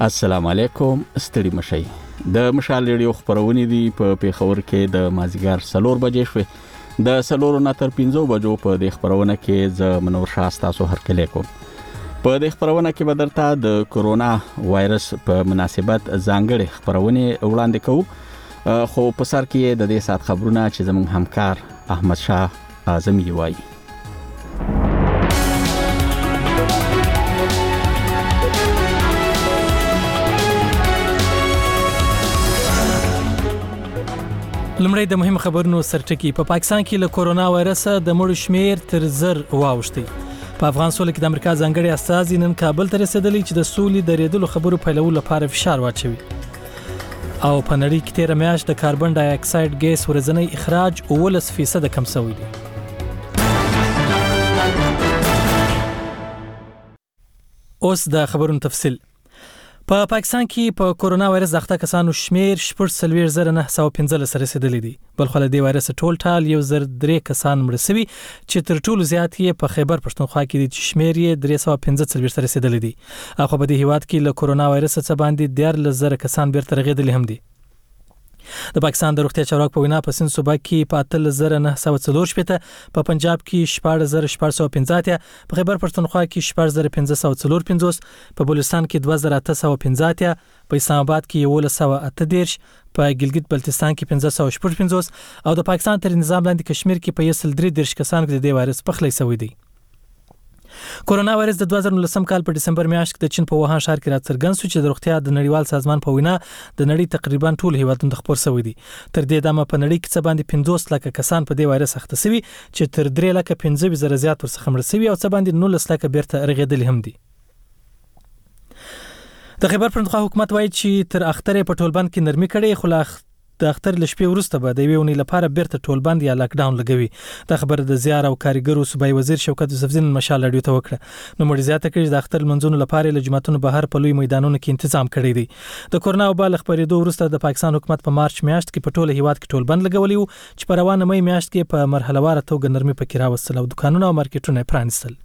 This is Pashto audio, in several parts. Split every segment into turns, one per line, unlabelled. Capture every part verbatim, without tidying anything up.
السلام علیکم، ستړي مشئ. د مشال ریډیو خبرونه دي په پیښور کې د مازیګر سلور بجې شوې. د سلور نه تر پنځو بجو په د خبرونه کې ز منور شاه تاسو هرکلی کوم. په د خبرونه کې به درته د کورونا وایرس په مناسبت ځانګړي خبرونه وړاندې کوو، خو په سر کې د دې سات خبرونه چې زموږ همکار احمد شاه اعظمي وایي.
لمړی د مهم خبرونو سرټکی. په پاکستان کې له کورونا وایرس د مړو شمیر تر زر واوښتي. په افغان سوله کې د امریکا ځانګړي استازي نن کابل ته رسیدلی چې د سولې د ریدلو خبرو پیلولو لپاره فشار واچوي. او په نړۍ کې تیر میاشت د کاربن ډای اکساید ګیس ورځنی اخراج اوولس فیصد کم شوی دی. اوس د خبرونو تفصیل. په پاکستان کې په کورونا وایرس ځخته کسانو شمیر شپږ سلویر زره نه سوه پنځلس رسیدلی دی. بل خو له دې وایرس ټول ټال یو زر درې کسان مړه شوي چې تر ټولو زیات یې په خیبر پښتونخوا کې دي چې شمیر یې درې سوه پنځه څلوېښت رسیدلی دی. خو په دې هیواد کې له کورونا وایرس څخه باندې دیارلس زره کسان بیرته رغېدلي هم دي. د پاکستان د روغتیا چارواکو په وینا په سند صوبه کې په اتلس زره نه سوه څلور شپېته، په پنجاب کې شپاړس زره شپږ سوه پنځه اتیا، په خیبر پښتونخوا کې شپږ زره پنځه سوه څلور پنځوس، په بلوچستان کې دوه زره اته سوه پنځه اتیا، په اسلام آباد کې یولس سوه اته دېرش، په ګلګت بلتستان کې پنځه سوه شپږ پنځوس او د پاکستان تر نظام لاندې کشمیر کې په یو سل درې دېرش کسانو کې د دې وایرس پخلی شوی دی. کورونا وایرس د دوه زره نولسم کال په ډسمبر میاشت کې د چین په ووهان ښار کې راڅرګند شو چې د روغتیا د نړیوال سازمان په وینا د نړۍ تقریبا ټول هیوادونو ته خپور شوی دی. تر دې دمه په نړۍ کې څه باندې پنځوس لکه کسان په دې وایرس اخته شوي چې تر درې لکه پنځه زره زیات ورڅخه مړه شوي او څه باندې نولس لکه بیرته رغېدلي هم دي. د خیبر پښتونخوا حکومت وایي چې تر اختر په ټولبند کې نرمي کړي، خو لا د اختر له شپې وروسته به د یوې اونۍ لپاره بیرته ټولبند یا لاک ډاون لګوي. دا خبره د زیار او کاریګرو صوبایي وزیر شوکت یوسفزي نن مشال راډیو ته وکړه. نو مړي زیاته کړي د اختر لمنځونو لپاره له جوماتونو بهر په لوی میدانونو کې تنظیم کړی دی. د کورونا وبا له خپرېدو وروسته د پاکستان حکومت په مارچ میاشت کې په ټوله هیواد کې ټولبند لګولی و چې په روانه مې میاشت کې په مرحله واره توګه نرمي پکې راوستل او دکانونه او مارکیټونه پرانیستل.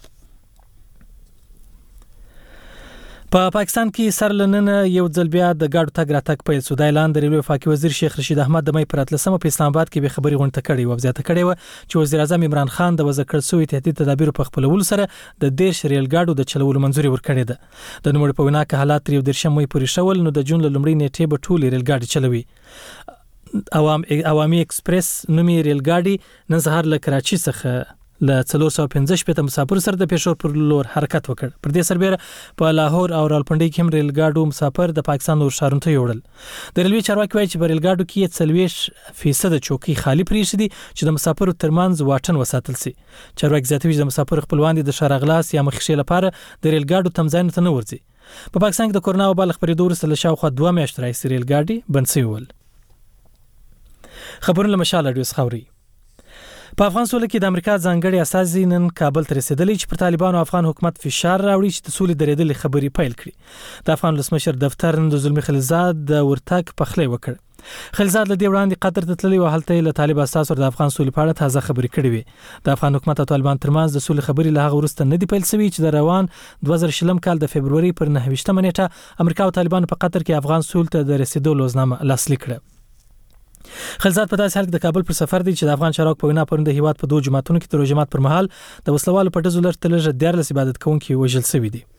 په پاکستان کې سر لننه یو ځل بیا د ګاډو تګ راتګ پیل شو. د اعلان د ریلوې وفاقي وزیر شیخ رشید احمد د مې پر اتلسمه په اسلام آباد کې به خبري غونډه کړې و. زیاته کړې و چې وزیر اعظم عمران خان د وضع کړ سوی تهدید تدابیر په خپلولو سره د دیرش ریل ګاډو د چلولو منځوري ورکړې ده. د نوموړي په وینا کې حالات یو دیرشم مې پورې شول نو د جون له لومړۍ نیټې به ټول ریل ګاډي چلوي. عوام عوامي ایکسپریس نومي ریل ګاډي نن سهار له کراچي څخه له څلور سوه پنځه شپېته مسافر سره د پېښور پر لور حرکت وکړ. پر دې سربېره په لاهور او راولپنډۍ کې هم ریل ګاډو مسافر د پاکستان نور ښارونو ته یوړل. د ریلوې چارواکي وایي چې په ریل ګاډو کې څلوېښت فیصد چوکۍ خالي پرېښې دي چې د مسافرو ترمنځ واټن وساتل شي. چارواکي زیاتوي چې د مسافرو خپلوان دي د ښار اغلاس یا مخکښې لپاره د ریل ګاډو تمځایونو ته نه ورځي. په پاکستان کې د کورونا وبا له خپرېدو وروسته له شاوخوا دوه میاشتې راهیسې ریل ګاډي بند شوي ول. خبرونه له مشال راډیو څخه اورئ. په افغان سوله کې د امریکا ځانګړي استازي نن کابل ته رسیدلی چې پر طالبانو افغان حکومت فشار راوړي چې د سولې د ریدلې خبرې پیل کړي. د افغان ولسمشر دفتر نن د زلمي خلیلزاد د ورتګ پخلی وکړ. خلیلزاد له دې وړاندې قطر ته تللی و، هلته له طالب استازو د افغان سولې په اړه تازه خبرې کړې وې. د افغان حکومت او طالبان ترمنځ د سولې خبرې له هغه وروسته نه دي پیل شوي چې د روان دوه زره شلم کال د فبروري پر نهه ویشتمه نیټه امریکا او طالبانو په قطر کې افغان سولې ته د رسیدو لوزنامه لاسلیک کړه. خلیلزاد په داسې حال کې د کابل پر سفر دی چې د افغان چارواکو په وینا پرون د هیواد په دوه جوماتونو کې د روژه مات پر مهال د وسلوالو په ډزو لږ تر لږه دیارلس عبادت کوونکي وژل شوي دي.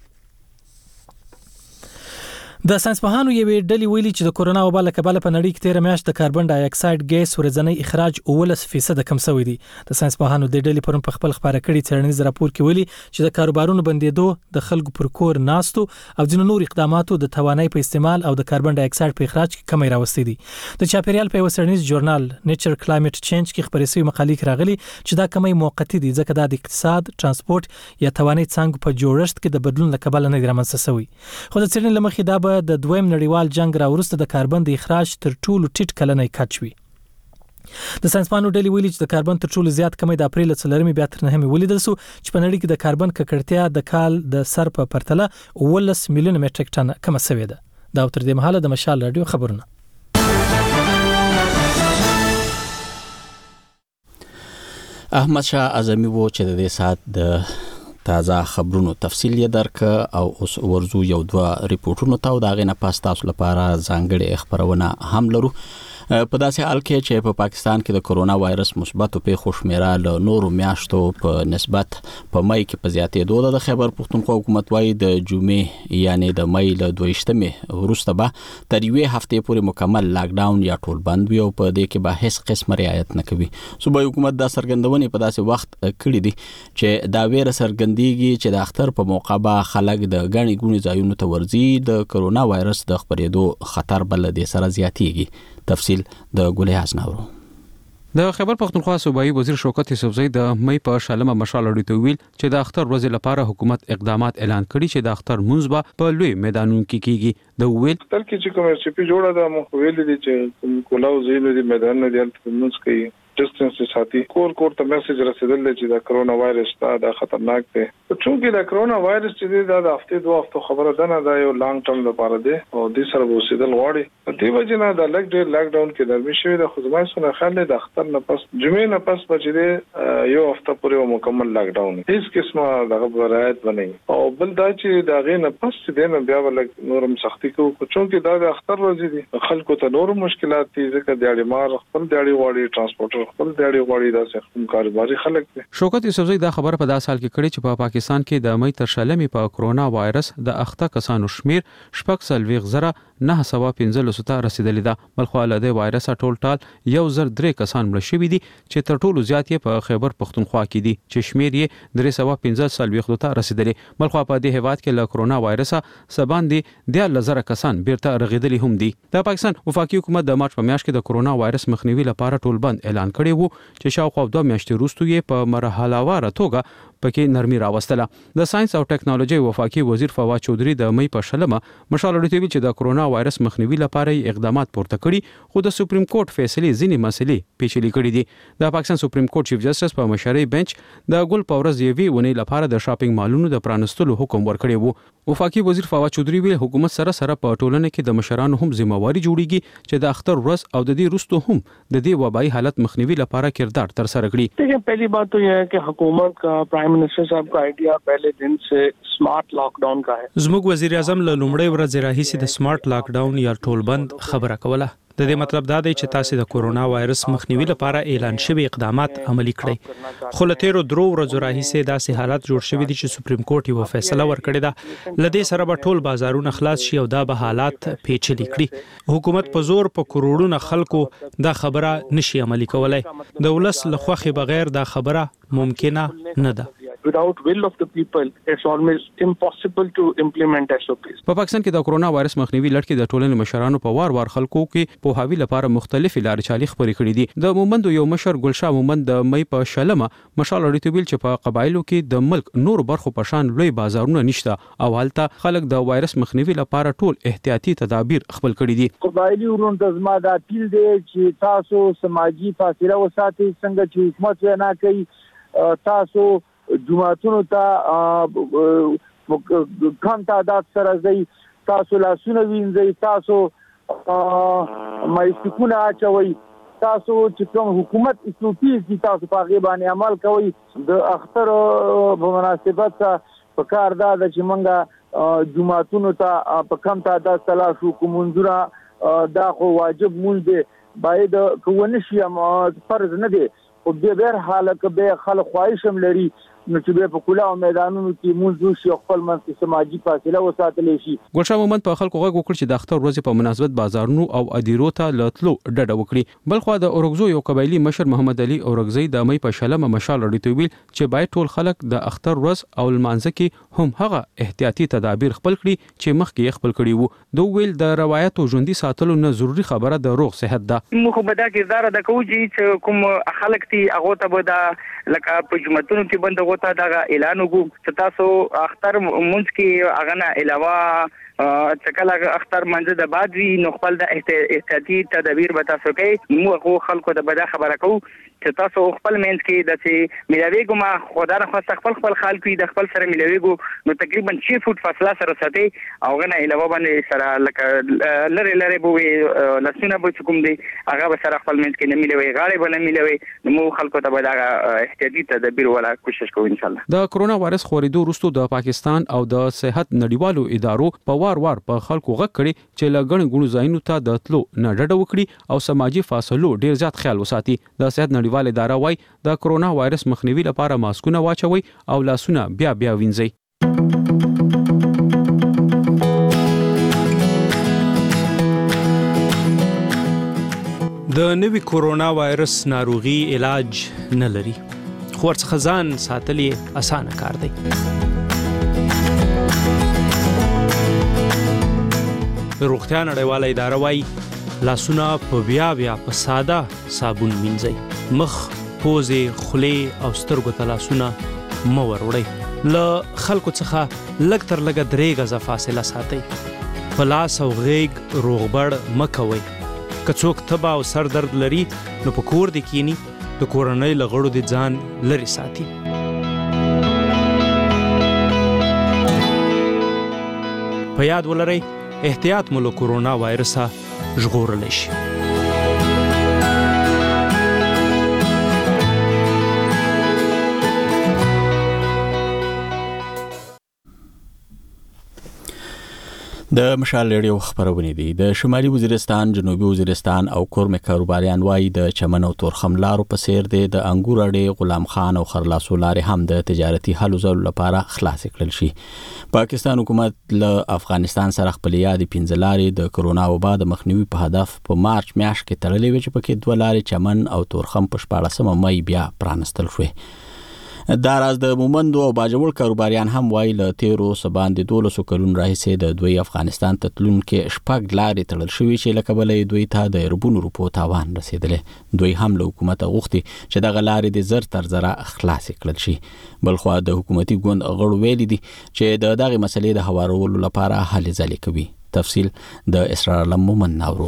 د ساینسپوهانو یوې ډلې ویلي چې د کورونا وبا له کبله په نړۍ کې تیره میاشت د کاربن ډای اکساید ګیس ورځنی اخراج اوولس فیصد کم شوی دی. د ساینسپوهانو د ډلې پرون په خپل خبره کړي څېړنیز راپور کې ویلي چې د کاروبارونو بندېدو، د خلکو پر کور ناستو او ځینو نور اقداماتو د توانایي په استعمال او د کاربن ډای اکساید په اخراج کې کمی راوستي دي. د چاپیریال په یو څېړنیز ژورنال نیچر کلایمټ چینج کې خپرې شوې مقالې کې راغلي چې دا کمی موقتي دي ځکه دا د اقتصاد، ترانسپورت یا توانایي څانګو په جوړښت کې د بدلون له کبله نه دی رامنځته شوی. خو د څېړنې له مخې دا به د دویم نړۍ وال جنگ را وروسته د کاربن د اخراج تر ټولو ټیټ کلنی کچ وي. د ساینسپانو ډلې ویلي چې د کاربن تر ټولو زیات کمی د اپریل څلورمې بیا تر نهمې ولیدل شو چې په نړۍ کې د کاربن ککړتیا د کال د سر په پرتله اوولس میلیونه میټریک ټن کمه شوې ده. دا تر دې مهاله د مشال راډیو خبرونه.
احمد شاه اعظمي وو چې د دې سات د تازه خبرونو تفصیل یې درک او اوس ورزو یو دوه ریپورتونو ته دا غنه پاس تاسو لپاره ځانګړي خبرونه هم لرو. په داسې حال کې چې په پاکستان کې د کرونا وایرس مثبت پیښو شمیره له نورو میاشتو په نسبت په مای کې په زیاتېدو د خیبر پښتونخوا حکومت وايي د جمعې یعنی د مای له دویشتمې وروسته به تر یوې هفتې پورې مکمل لاک ډاون یا ټول بند وي او په دې کې به هیڅ قسم رعایت نه کوي. صوبایي حکومت دا څرګندونې په داسې وخت کړې دي چې دا ویره څرګندېږي چې د اختر په موقع به خلک د غني ګونې ځایونو ته ورځي د کرونا وایرس د خپرېدو خطر بل دې سره زیاتېږي. تفصیل د ګلهاس ناورو.
د خیبر پښتونخوا صوبایي وزیر شوکت یوسفزئی د مې په شلمه مشال اړیته ویل چې د اختر ورځې لپاره حکومت اقدامات اعلان کړي چې د اختر منځ په لوی میدانونو کې کیږي. د ویل
تل کې چې کوم سی پی جوړه ده مو ویل دي چې کولاو زینو دي میدان نه دي منځ کوي ډیسټنس ساتي کور کور ته میسج رسیدل چې دا کرونا وایرس دا خطرناک دی. چونکه دا کرونا وایرس چې دا د هفته دوه هفته خبره ده نه دا یو لانګ ټرم لپاره دی او د سره وسیدل غواړي دی وجه نه دا لګ ډیر لاک ډاون کې درمي شوی د خدمات سره خاله د اختر نه پس جمعې نه پس بچي یو هفته پورې مکمل لاک ډاون هیڅ قسمه دغه رعایت ونی او بل دا چې دا غي نه پس دې نه بیا ولګ نورم سختي کو چونکه دا د اختر ورځ دي خلکو ته نور مشکلات دي ځکه د اړ مار خپل د اړ واړي ترانسپورټر خپل د اړ واړي دا څه کاروباري خلک دي.
شوکت یوسفزئی دا خبر په داس حال کې کړي چې په پا پاکستان کې د مې تر شلمې په کرونا وایرس د اخته کسانو شمیر شپږ سلويغ زره نه سوا پنځه لسو ته رسیدلی ده. بلخو له وایرس ټول ټال یو زر درې کسان مړ شوي دي چې تر ټولو زیات یې په خیبر پښتونخوا کې دي چې شمیر یې درې سوا پنځه سلويغ ته رسیدلی. بلخو په دې هیواد کې له کرونا وایرس سبان دي د لزر کسان بیرته رغیدلی هم دي. د پاکستان وفاقي حکومت د مارچ په میاشت کې د کرونا وایرس مخنیوي لپاره ټول بند اعلان کړی وو چې شاوخوا دوه میاشتې وروسته یې په مرحله واره توګه پکې نرمي راوستله. د ساينس او ټکنالوژي وفاقي وزیر فواد چودري د مې په شلمه مشال اړیته ویل چې د کرونا وایرس مخنیوي لپاره اقدامات پورته کړي خو د سپریم کورټ فیصله ځینې مسلې پیچلې کړې دي. د پاکستان سپریم کورټ چیف جسټس په مشرۍ بنچ د ګل پاورز یوي ونی لپاره د شاپینګ مالونو د پرانستلو حکم ورکړی وو. وفاقي وزیر فواد چودري ویل حکومت سره سره په ټولنه کې د مشرانو هم ذمہواری جوړیږي چې د اختر ورځ او د دې وروسته هم د دې وبایي حالت مخنیوي لپاره کردار تر سره کړي.
देखिए पहली बात तो यह है कि हुकूमत का प्राइम मिनिस्टर साहब का आइडिया पहले दिन से स्मार्ट लॉकडाउन का है.
زموږ وزیر اعظم له لومړۍ ورځې راهیسې د سمارټ لاک ډاون یا ټول بند خبره کوله. د دې مطلب دا دی چې تاسو د کورونا وایرس مخنیوي لپاره اعلان شوی اقدامات عملي کړئ. خو له تیرو درو ورځو راهیسې داسې حالات جوړ شوی دي چې سپریم کورټ یو فیصله ورکړې ده لدې سره به ټول بازارونه خلاص شي او دا به حالات پیچلي کړي. حکومت په زور په کروڑونو خلکو دا خبره نشي عملي کولای. د ولس له خوخي بغیر دا خبره ممکنه نه ده.
without will of the people it's almost impossible to implement S O Ps.
په پاکستان کې د کرونا وایرس مخنیوي لړ کې د ټولنې مشرانو په وار وار خلکو کې په هاوی لپاره مختلفې لارې چالي خبرې کړې دي. د مومند یو مشر ګلشاه مومند د مې په شلمه مشال اړیته ویل چې په قبایلو کې د ملک نور برخو په شان لوی بازارونه نشته او حالت خلک د وایرس مخنیوي لپاره ټول احتیاطي تدابیر خپل کړي دي.
قبایلی ورونو ته زما د اپیل دی چې تاسو سماجی فاصله وساتئ څنګه چې حکومت وینا کوي تاسو جمعتونو ته کم تعداد سره ځي تاسو لاسونه وینځئ تاسو مایسکونه اچوئ تاسو چې کوم حکومت اسلوپیز دي تاسو په هغه باندې عمل کوئ. د اختر په مناسبت په کار دا چې موږ جمعتونو ته په کم تعداد تلاش وکړو منځونه دا خو واجب مونږ دی باید کوونه شي فرض نه دی او د بهر حالت به خلک خواهشم لري نو چې به په کله میدانونو کې موږ شو خپل منځ سماجی فاصله وساتل شي.
ګلشاه مومند په خلکو غږ وکړ چې د اختر ورځې په مناسبت بازارونو او ادیرو ته لاتلو ډډه وکړي. بلخو د اورګزو یو قبایلی مشر محمد علي اورګزی د مې په شلمه مشال اړیته ویل چې باید ټول خلک د اختر ورځ او لمانځه کې هم هغه احتیاطي تدابیر خپل کړي چې مخکې خپل کړي وو. دوی ویل د روایتو ژوندۍ ساتلو نه ضروری خبره د روغ صحت ده.
موږ به دا کردار د کوجی چې کوم خلک تی هغه ته به دا لکه په جمعتونو کې بند غوته دا اعلان وکړو چې تاسو اختر مونږ کې هغه نه علاوه چې کله اختر منځ د بعد وی نو خپل د احتیاطي تدابیر به تاسو کوي موږ خلکو ته به دا خبره کوو چې تاسو خپل منځ کې د چې ملاویګو ما خدای نه خپل خپل خلکو د خپل سره ملاویګو نو تقریبا شش فوټ فاصله سره ساتي او غنه علاوه باندې سره لکه لری لری بوې لسونه به کوم دی هغه به سره خپل منځ کې نه ملوي غاړي به نه ملوي نو موږ خلکو ته به دا احتیاطي تدابیر ولا کوشش کوو ان شاء الله.
د کرونا وایرس خورېدو وروسته د پاکستان او د صحت نړیوالو ادارو په وار وار په خلکو غږ کړي چې لګڼ غونو ځایونو ته د تلو نه ډډه وکړي او سماجی فاصلو ډیر زیات خیال وساتي. د صحت نړیوال اداره وايي د کرونا وایرس مخنیوي لپاره ماسکونه واچوي او لاسونه بیا بیا وینځي.
د نوي کورونا وایرس ناروغي علاج نه لري خو ورڅخه ځان ساتل یې اسانه کار دی. د روغتیا نړیواله اداره وايي لاسونه په بیا بیا په ساده صابون مینځئ. مخ، پوزې، خولې او سترګو ته لاسونه مه وروړئ. له خلکو څخه لږ تر لږه درې غزه فاصله ساتئ. په لاس او غیږ روغبړ مه کوئ. که څوک تبه او سر درد لري نو په کور دی کینی د کورنۍ له غړو د ځان لري ساتي. په یاد ولرئ احتیاط مو له کورونا وایرسه ژغورلی شي.
د مشال ریډیو خبرونه دي. د شمالي وزیرستان، جنوبي وزیرستان او کورمه کاروباریان وايي د چمن او تورخم لارو په سیر دي د انګور اړې، غلام خان او خرلاسو لارې هم د تجارتي حل زول لپاره خلاص کړل شي. پاکستان حکومت له افغانستان سره خپل یاد پنځه لارې د کرونا وبا د مخنیوي په هدف په مارچ میاشت کې تړلې وې چې پکې دوه لارې چمن او تورخم په شپاړسمه مې بیا پرانستل شوې. دا راز د مومندو او باجوړ کاروباریان هم وایي له تیرو سباندې دولسو کلونو راهیسې د دوی افغانستان ته تلونکي شپږ لارې تړل شوې چې له کبله دوی ته د اربونو روپو تاوان رسېدلی. دوی هم له حکومت غوښتي چې دغه لارې د زر تر زره خلاص کړل شي. بلخوا د حکومتي ګوند غړو ویلي دي چې د دغه مسلې د هوارولو لپاره هلې ځلې کوي. تفصیل د اسرار علم مومن ناورو.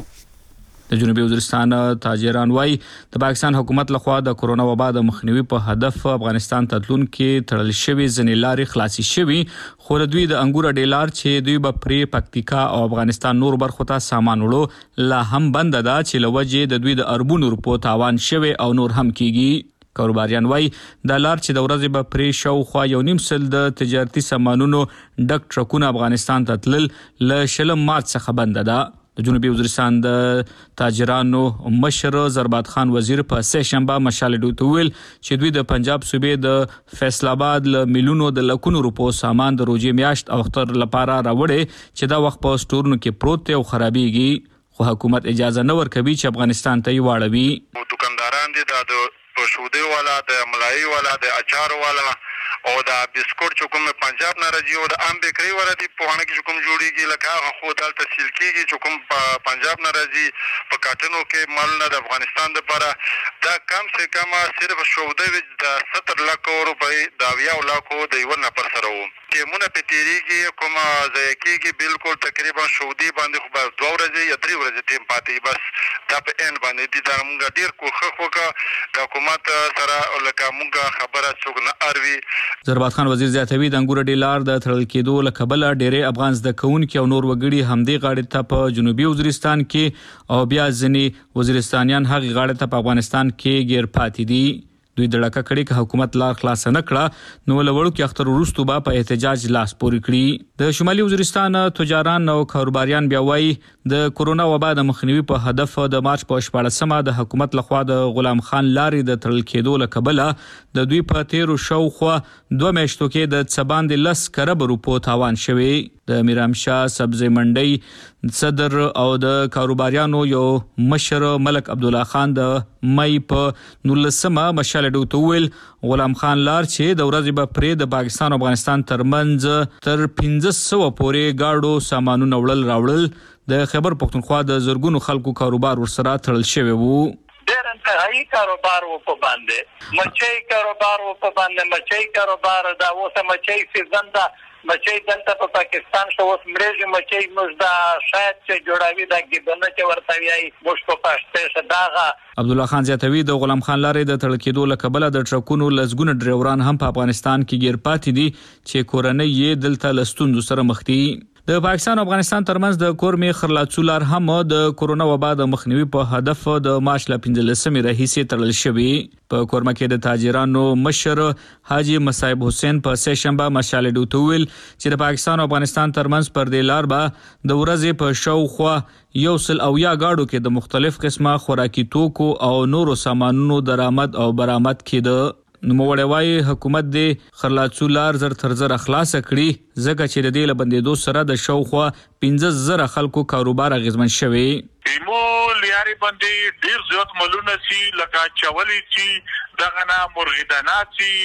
د جنوبي وزیرستان تاجران وايي د پاکستان حکومت لخوا د کرونا وبا د مخنیوي په هدف افغانستان ته تلونکي تړل شوي ځینې لارې خلاصي شوي خو د دوی د انګور ډیلار چې دوی به پرې پکتیکا او افغانستان نور برخو ته سامان وړو لا هم بند ده چې لوجه د دوی د اربونو روپو تاوان شوي او نور هم کیږي. کاروباریان وايي د لار چې د ورځې به پرې شاوخوا یو نیم سل د تجارتي سامانونو ډک ټرکونه افغانستان ته تلل له شلم مارچ څخه بند ده. د جنوبي وزیرستان د تاجرانو مشر زربات خان وزیر په سه شنبه مشال ډوت ویل چې دوی د پنجاب صوبې د فیصل آباد له میلیونو د لکونو روپو سامان د روزي میاشت او اختر لپاره راوړي چې دا وخت په سټورونو کې پروت او خرابېږي خو حکومت اجازه نه ورکوي چې افغانستان ته یې واړوي.
دکانداران دي د شودې والا، د ملایي والا، د اچار والا او دا بسکوټ چې کوم پنجاب نه راځي او د ام بیکري ور دي په هغه کې کوم جوړیږي لکه هغه خو دلته سیل کېږي چې کوم پنجاب نه راځي په کاټنو کې مال نه د افغانستان لپاره دا کم سے کم صرف شودې د ستر لک روپۍ دا ویا لکو د یو نه پر سره وو کې مونږ په تیریږي کوم ځای کېږي بالکل تقریبا شودې باندې خو به دوه ورځې یا درې ورځې ټیم پاتې بس دا په ان باندې دي دا مونږ ډیر کوخه خوکه د حکومت سره لکه مونږ خبره څوک نه اروي.
زربات خان وزیر زیاتوي د انګور ډیلار د تړل کېدو له کبله ډېرې افغان زده کوونکي او نور وګړي همدې غاړې ته په جنوبي وزیرستان کې او بیا ځینې وزیرستانیان هغې غاړې ته په افغانستان کې ګیر پاتې دي. دوی دړکه کړي که حکومت لار خلاص نه کړه نو له وړوکي اختر وروسته به په احتجاج لاس پورې کړي. د شمالي وزیرستان تجاران او کاروباریان بیا وایي د کرونا وبا د مخنیوي په هدف د مارچ په شپاړسمه د حکومت لخوا د غلام خان لارې د تړل کېدو له کبله د دوی په تیرو شاوخوا دوه میاشتو کې د څه باندې لس کرب روپو تاوان شوی. د میرامشاه سبزی منډۍ صدر او د کاروباریانو یو مشر ملک عبدالله خان د مې په نولسمه مشال ډوت ویل غلام خان لار چې د ورځې به پرې د پاکستان او افغانستان ترمنځ تر پنځه سوه پورې گاډو سامانونه وړل راوړل د خیبر پختونخوا د زرګونو خلکو کاروبار ورسره تړل شوی وو.
ډېر انتهایی کاروبار و په باندې مچۍ کاروبار و په باندې مچۍ کاروبار دا اوس مچۍ سیزن ده مچي دلته په پاکستان شو اوس مریږي مچي موږ دا شاید چې جوړاوي دا ګبنه چې ورته ویایي موږ په پښتو شداغه.
عبد الله خان زیاتوي د غلام خان لارې د تړل کېدو له کبله د ټرکونو لزګونه ډرایوران هم په افغانستان کې ګیر پاتې دي چې کورنۍ یې دلته لستوندو سره مخ دي. د پاکستان او افغانستان ترمنځ د کورمې خرلاڅو لار هم د کورونا وبا د مخنیوي په هدف د مارچ ل پنځلسمې راهیسې تړل شوی. په کورمه کې د تاجرانو مشر حاجی مصعب حسین په سه شنبه مشال ډوتویل چې د پاکستان او افغانستان ترمنځ پر د لار به د ورځې په شاوخوا یو سل او یا گاډو کې د مختلف قسمه خوراکي توکو او نورو سامانونو درآمد او برآمد کېده. نوموړی وایي حکومت د خرلاڅو لار زر تر زر خلاص کړي ځکه چې د دې له بندېدو سره د شاوخوا پنځه زره خلکو کاروبار اغیزمن شوی.
ایمو لیاري باندې ډیر زیات ملونه سي لکه چولي سي دغه نه مرغدانه سي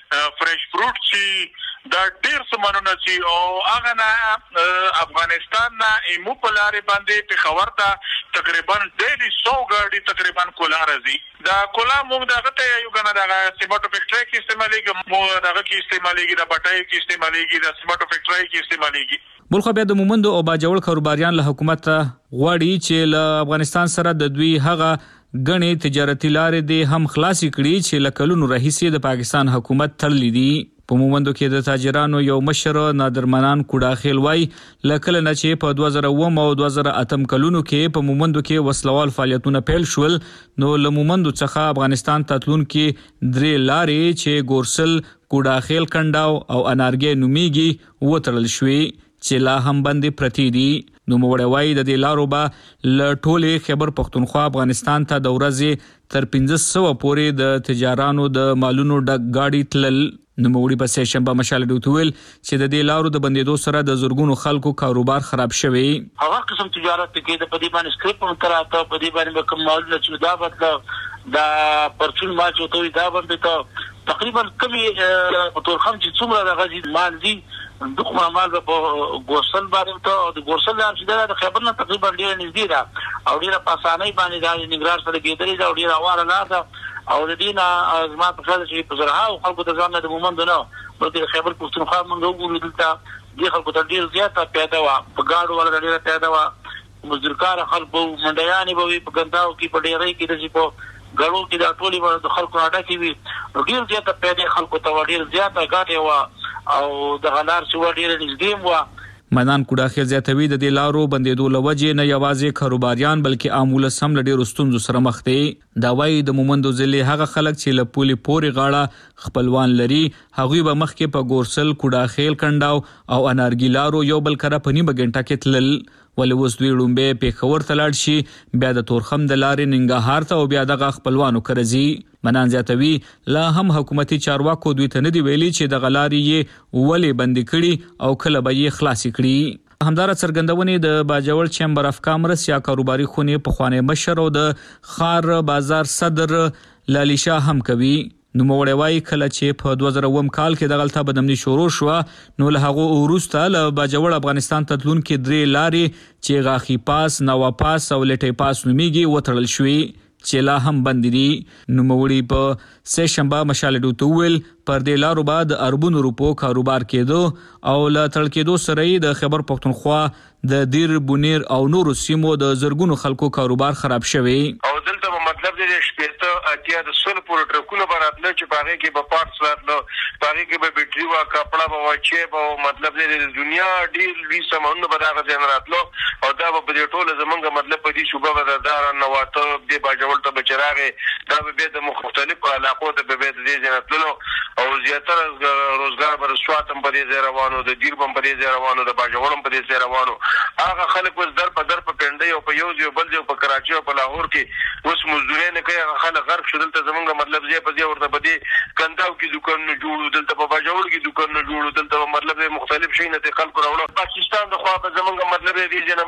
فرش فروټ سي دا ډیر سمانونه سي او هغه نه افغانستان نه ایمو په لارې باندې په خبر ته تقریبا ډېری سو ګاډي تقریبا کولا راځي. دا کولا موږ دغه ته یو کنه دغه سیمټو فیکټری کې استعمالېږي مو دغه کې استعمالېږي د بټای کې استعمالېږي د سیمټو فیکټری کې استعمالېږي.
بلخو بیا د مومندو او باجوړ کاروباریان له حکومت غواړي چې له افغانستان سره د دوی هغه غني تجارتي لارې دي هم خلاصي کړي چې له کلونو راهیسې د پاکستان حکومت تړلې دي. په مومندو کې د تاجرانو یو مشر نادر منان کوډاخیل وای لکه نه چې په دوه زره اووه او دوه زره اته کلونو کې په مومندو کې وسلوال فعالیتونه پیل شول نو له مومندو څخه افغانستان تطلون کې درې لارې چې ګورسل کوډاخیل کنډاو او انارګي نومیږي وتړل شوې چې لا هم باندې پرتی دي. نو موړی وای د دې لارو به ل ټوله خیبر پختونخوا افغانستان ته د ورځې تر پنځه سوه پورې د تجارانو د مالونو ډک گاډي تلل. نو موړي په سه شنبه مشال ډوتویل چې د دې لارو د بندیدو سره د زورګونو خلکو کاروبار خراب شوی.
هغه قسم تجارت کې د پدی باندې سکرپ هم تراته پدی باندې کوم مالونه چې دا بدل دا پرچون ما چې دوی دا باندې ته تقریبا کمی په تور خم چې څومره د غزي مال دي دغه مال په ګورسل باندې ته د ګورسل لار چې د خبر نه تقریبا ډیر نږدې ده او ډیره په اسانۍ باندې د نګران سره کېدلې دا ډیره واره نه ده او د دینه ازما په خاطر چې په زرها او خلکو د ځان د مومند نه بلکې خیبر پختونخوا موږ وګورو دلته د خلکو ته ډیر زیاته پیدا و په گاډو ولا ډیره پیدا و مزدورکار خلکو منډیانې به په ګنداو کې په ډیرې کې د په غړو کې د ټولي د خلکو اډه کې وي ډیر زیاته پیدا خلکو ته ډیر زیاته غاټه و او د غلار څو ډیر نږدې و.
منان کوډاخیل زیاتوي د دې لارو بندیدو لوجې نه یوازې کاروباریان بلکې عامول سم لډیر ستونزو سره مخ دي. دا وایي د مومندو ضلع هغه خلک چې له پولي پوري غاړه خپلوان لري هغوی به مخکې په ګورسل کوډاخیل کنډاو او انارګي لارو یو بل کره په نیمه غنټه کې تلل ولې اوس دوی لومبه پیښور ته لاړ شي بیا د تورخم د لارې ننګرهار ته او بیا دغه خپلوانو کرځي. منان زیاتوي لا هم حکومتي چارواکو دوی ته نه دی ویلي چې د غلاري یې ولې بندي کړي او کله به یې خلاصي کړي. همدار څرګندونې د باجوړ چیمبر اف کامرس یا کاروباري خونې په خوانې مشر او د خار بازار صدر لالیشا هم کوي. نو موړی وای کله چې په دوه زره اووه کال کې د غلطه بدمنی شروع شو نو له هغه وروسته له باجوړ افغانستان تطلون کې درې لارې چې غاخي پاس نوا پاس او لټي پاس نومیږي وتړل شوې چې لا هم بند دي. نو موړي په سه شنبه مشال ډوتویل پر دې لارو بعد اربونو روپو کاروبار کېدو او لا تړل کېدو سره د خیبر پختونخوا د دیر بونیر او نورو سیمو د زرګونو خلکو کاروبار خراب شوی.
او دلته مطلب دی شپته اتیا د سول پور ټرکونو براتله چې باغې کې به پارټس راتلو باغې کې به بیټری وا کپڑا به واچي به مطلب دی د دنیا ډیر لوی سامانونه به دغه ځای راتلو او دا به په دې ټوله زمونږ مطلب په دې شوبه به دار نواته د باجوړ ته بچراغه دا به د مختلفو علاقو ته به د دې ځای راتلو او زیاتره روزګار پر سواتم په دې ځای روانو د دیر په دې ځای روانو د باجوړم په دې ځای روانو هغه خلک وس در په در په پنده او په یو ځای بل ځای په کراچي او په لاهور کې اوس مزدوري نه کوي هغه خلک غرق شول دلته زمونږ مطلب ځای په ځای ورته په دې کنداو کې دکانونه جوړو دلته په باجوړ کې دکانونه جوړو دلته مطلب مختلف شي نه خلکو راوړو پاکستان د خوا په زمونږ مطلب دې چې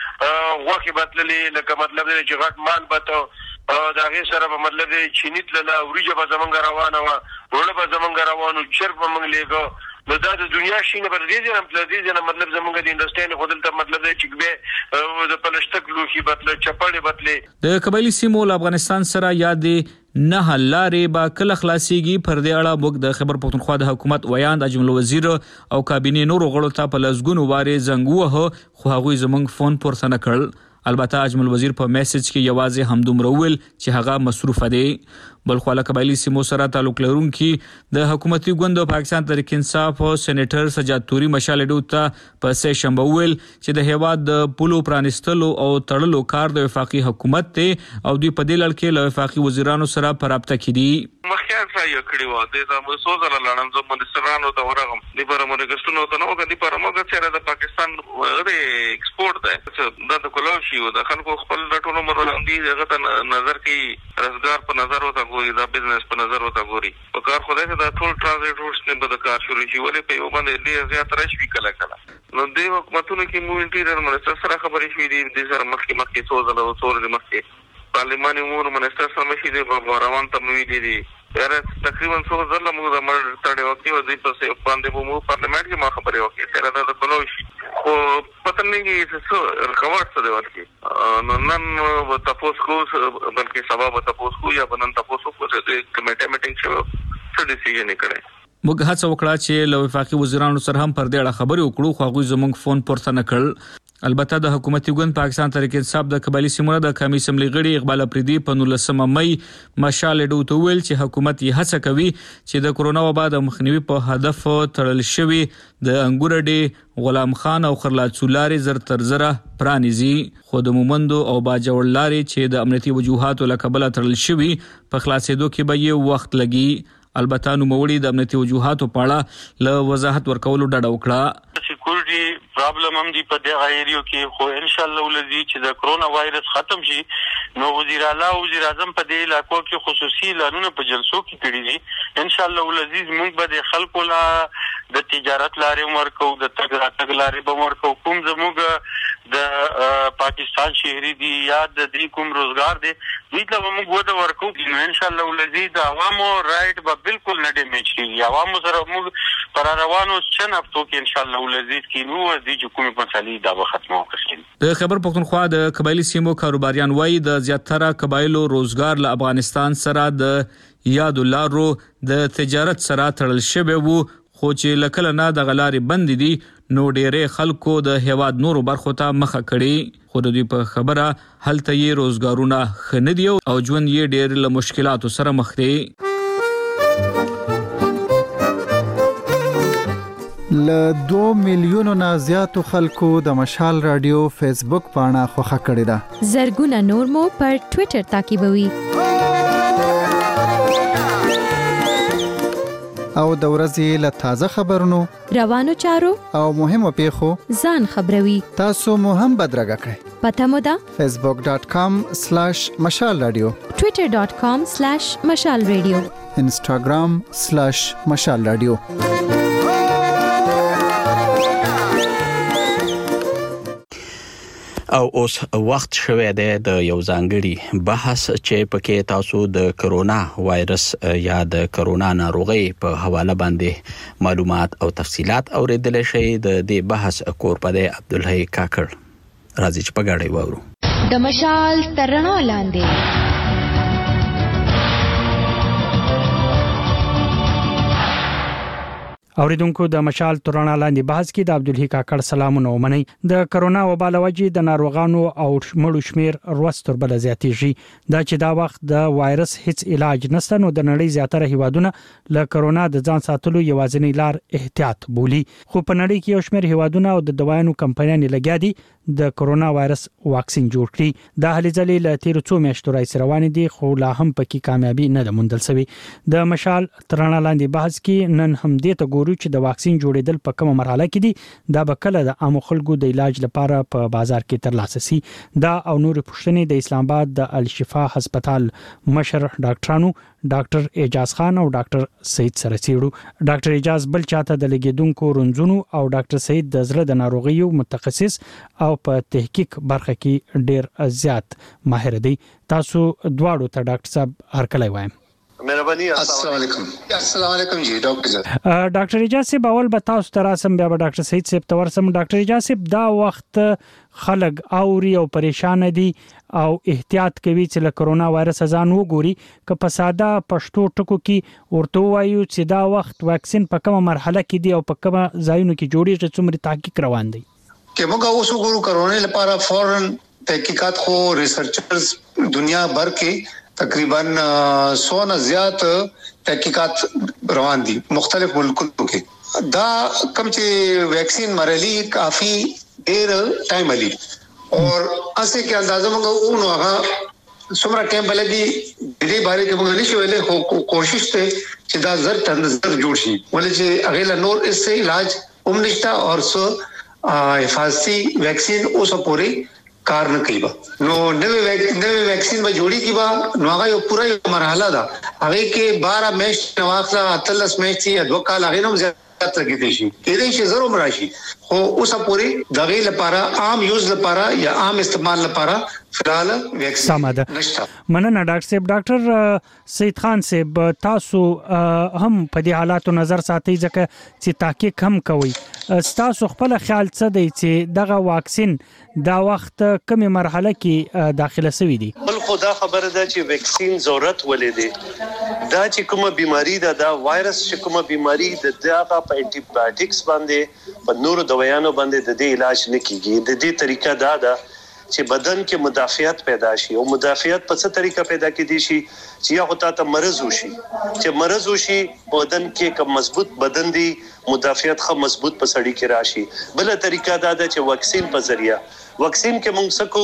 موږ غوښه بدللې لکه مطلب دې چې غټ مال بته دا غي سره په مطلب دې چینیت له اوریجه په زمونږ روانه و ورله په زمونږ روانو چر په موږ لګو نو دا د دنیا شینه پر دې ځنه په دې ځنه مطلب زمونږ د انډستری خو دلته مطلب دی چې به د پلشتک لوخي بدله چپړې بدله
د قبایلی سیمو افغانستان سره یادې نه لارې به کله خلاصيږي. پر دې اړه موږ د خبر پښتونخوا د حکومت ویاند اجمل وزیر او کابینې نورو غړو ته په لزګونو واره زنګ وه خو هغوی زموږ فون پورته نه کړ. البته اجمل وزیر په میسج کې یوازې همدومره ویل چې هغه مصروف دی. بلخو له قبایلی سیمو سره تعلق لرونکي د حکومتي ګوند پاکستان تحریک انصاف او سېنیټر سجاد توري مشال ډو ته په سه شنبه ویل چې د هیواد د پولو پرانستلو او تړلو کار د وفاقي حکومت ته او دوی په دې لړ کې له وفاقي وزیرانو سره په رابطه کې دي.
مخکې ځای کړی و د تاسو سوزل لړم زه منسترانو ته ورغم د پرمو رګستونو ته نو د پرمو چې د پاکستان د ایکسپورت ده د کولوشي او د خلکو خپل ټولو مرولندي هغه ته نظر کې روزګار په نظر وته ګوري دا بزنس په نظر وته ګوري په کار خدای ته د ټول ټرانزیټ روټس نه بد کار شروع شي ولې په یو باندې ډیر زیات راشي کله کله نو د حکومتونو کې مو انټیریئر منسټر سره خبرې شوې دي د سره مخکې مخکې سوزل او څور مخکې پارلماني امور منسټر سره مشي دي په روان ته موي دي یاره تقریبا څو ځله موږ د مر تړي وختي او د په باندې مو پارلمان کې ما خبرې وکړې تر دا د کولوشي خو پته نه کیږي څه رکاوټ څه دی ورته نو نن تاسو کو بلکې سبب تاسو کو یا بنن تاسو کو چې کمیټه میټینګ شو څه ډیسیژن کړي.
موږ هڅه وکړه چې له وفاقي وزیرانو سره هم پر دې اړه خبرې وکړو خو هغوی زموږ فون پورته نه کړ. البته د حکومتي ګوند پاکستان تحریک انصاف د قبایلی سیمو د قومي اسمبلی غړي اقبال افریدي په نولسمه مئی مشال ډو ته ویل چې حکومت یې هڅه کوي چې د کرونا وبا د مخنیوي په هدف تړل شوی د انګور ډي غلام خان او خرلا څولاري زر تر زره پرانیزي خو د مومندو او باجوړ لاري چې د امنیتي وجوهاتو لکبل تړل شوی په خلاصېدو کې به یې وخت لګي. البته نو موړي د امنیتي وجوهاتو په اړه له وضاحت ورکولو ډډه وکړه.
سکیورټي پرابلم هم دی په دغه ایریو کې خو ان شاء الله ولذي چې د کرونا وایرس ختم شي نو وزیر اعلی او وزیر اعظم په دې علاقو کې خصوصي اعلانونه په جلسو کې کړی دي. ان شاء الله ولذي موږ به د خلکو لا د تجارت لارې ورکو د تګ راتګ لارې به ورکو کوم زموږ د پاکستان شهري دي یا د دې کوم روزګار دي دوی ته موږ وته ورکو نو ان شاء الله ولذي د عوامو رائټ به بالکل نه ډیمیج کیږي. عوامو سره موږ پر روانو چن هفتو کې ان شاء الله ولذي کې نو د حکومت مسالې دا به ختمه وکړي.
د خبر پښتونخوا د قبایلی سیمو کاروباریان وایي د زیاتره قبایلو روزګار له افغانستان سره د یاد لارو د تجارت سره تړل شوی وو خو چې لکه نه د غلارې بند دي نو ډېرې خلکو د هیواد نورو برخو ته مخه کړي خو د دوی په خبره هلته یې روزګارونه ښه نه دي او ژوند یې ډېر له مشکلاتو سره مخ دی.
له دوه میلیونو نه زیاتو خلکو د مشال رادیو فیسبوک پاڼه خوښه کړې ده.
زرګونه نور مو پر ټوئیټر تعقیبوي.
او د ورځې له تازه خبرونو
روانو چارو
او مهمو پیښو
ځان خبروي.
تاسو مو هم بدرګه کړئ.
پته مو ده
facebook dot com slash mashal radio
twitter dot com slash mashal radio
instagram slash mashal radio.
او اوس وخت شوه د یو ځانګړي بحث چې پکې تاسو د کرونا وایرس یا د کرونا ناروغي په حواله باندې معلومات او تفصيلات اوریدل شي. د دې بحث کورپده عبدالحی کاکړ راځي چې په غاړې وورو.
د مشال ترڼا لاندې
اوریدونکو د مشال ترڼا لاندې بحث کې د عبدالحی کاکړ سلامونه ومني. د کرونا وبا له وجې د ناروغانو او مړو شمیر ورځ تر بل زیاتېږي. دا چې دا وخت د وایرس هیڅ علاج نشته نو د نړۍ زیاتره هیوادونه له کرونا د ځان ساتلو یوازینی لار احتیاط بولي. خو په نړۍ کې یو شمیر هیوادونه او د دوايانو کمپنیانو لګیا دي د کرونا وایرس واکسین جوړ کړي. دا هلې ځلې له تیر څو میاشتو راځي روان دي خو لا هم پکې کامیابی نه ده موندل شوی. د مشال ترڼا لاندې بحث کې نن هم دې ته ګورو چې د واکسین جوړېدل په کومه مرحله کې دي. دا به کله د عام خلکو د علاج لپاره په بازار کې ترلاسه شي. دا او نور پوښتنې د اسلام آباد د الشفا هسپتال مشر ډاکټرانو ډاکټر اعجاز خان او ډاکټر سید سره چیرو. ډاکټر اعجاز بل چاته د لګیدونکو رنځونو او ډاکټر سید د زړه د ناروغیو متخصص او په تحقیق برخه کې ډیر زیات ماهر دی. تاسو دواړو ته ډاکټر صاحب هرکلی وایم.
مهرباني. السلام علیکم.
السلام علیکم جی ډاکټر صاحب.
ډاکټر اجاز صاحب اول به تاسو ته راسم بیا به ډاکټر سعید صاحب ته ورسم. ډاکټر اجاز صاحب دا وخت خلک اوري او پریشان دي او احتیاط کوي چې له کرونا وایرس ځان وګوري. که په ساده پښتو ټکو کې ورته وایو چې دا وخت واکسین په کومه مرحله کې دی او په کومه ځایونو کې جوړیږي څومره تحقیق روان دی؟
که موږ اوس وګورو کرونا لپاره فورن تحقیقات خو ریسرچرز دنیا بھر کې تقریباً سو نه زیات تحقیقات روان دي مختلف ملکونو کې. دا کوم چې ویکسین مرلی کافی ډیر ټایم علی اور اسه کې اندازه موږ اونو هغه څومره ټایم بلګي د دې باره کې موږ نشو ویلې کوشش ته چې دا زر تندر جوړ شي ولې چې هغه له نور اس سے علاج هم نشتا اور سو حفاظتي ویکسین اوسه پوری کار نه کوي. نو نوې نوې ویکسین به جوړی کی با نو هغه یو پوره مرحله ده هغه کې بارہ میاشتې واخله اتلس میاشتې دوه کال هغه نوم زیات لګیدي شي کېدای شي زرو مراشي خو اوسه پوری دغه لپاره عام یوز لپاره یا عام استعمال لپاره فلال ویکسین نشته.
مننه ډاکټر صاحب. ډاکټر سید خان صاحب تاسو هم په دې حالاتو نظر ساتي ځکه چې تحقیق هم کوي. تاسو خپل خیال څه دی چې دغه واکسین دا وخت کومه مرحله کې داخله شوی دی؟
بل خدا خبره ده چې ویکسین ضرورت ولې دی دا چې کومه بیماری ده دا وایرس چې کومه بیماری ده دغه په انټي بایوټکس باندې په نورو دوايانو باندې د دې علاج نه کیږي. د دې طریقه دا ده چې بدن کې مدافعت پیدا شي او مدافعت په څه طریقه پیدا کېدي شي چې یا هوتا ته مرز وشي چې مرز وشي بدن کې کوم مضبوط بدن دی مدافعت خو مضبوط په سړی کې راشي. بل طریقه دا ده چې واکسین په ذریعہ واکسین کې موږ سکو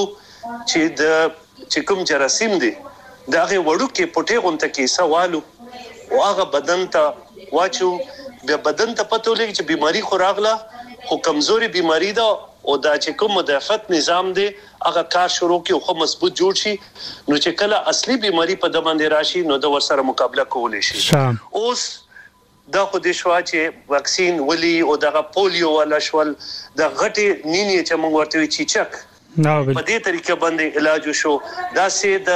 چې د چې کوم جراثیم دي دا غي وړو کې پټه غونته کې سوالو او هغه بدن ته واچو بیا بدن ته پته ولګي چې بیماری خو راغله خو کمزوري بیماری ده او دا چې کوم مدافعت نظام دی هغه کار شروع کی او خو مضبوط جوړ شي نو چې کله اصلي بیماری په د باندې راشي نو د ور سره مقابله کولای شي. اوس دا خو د شوا چې واکسین ولي او دغه پولیو ولا شول د غټي نینی چې موږ ورته وی چیچک په دې طریقه باندې علاج وشو. دا سي د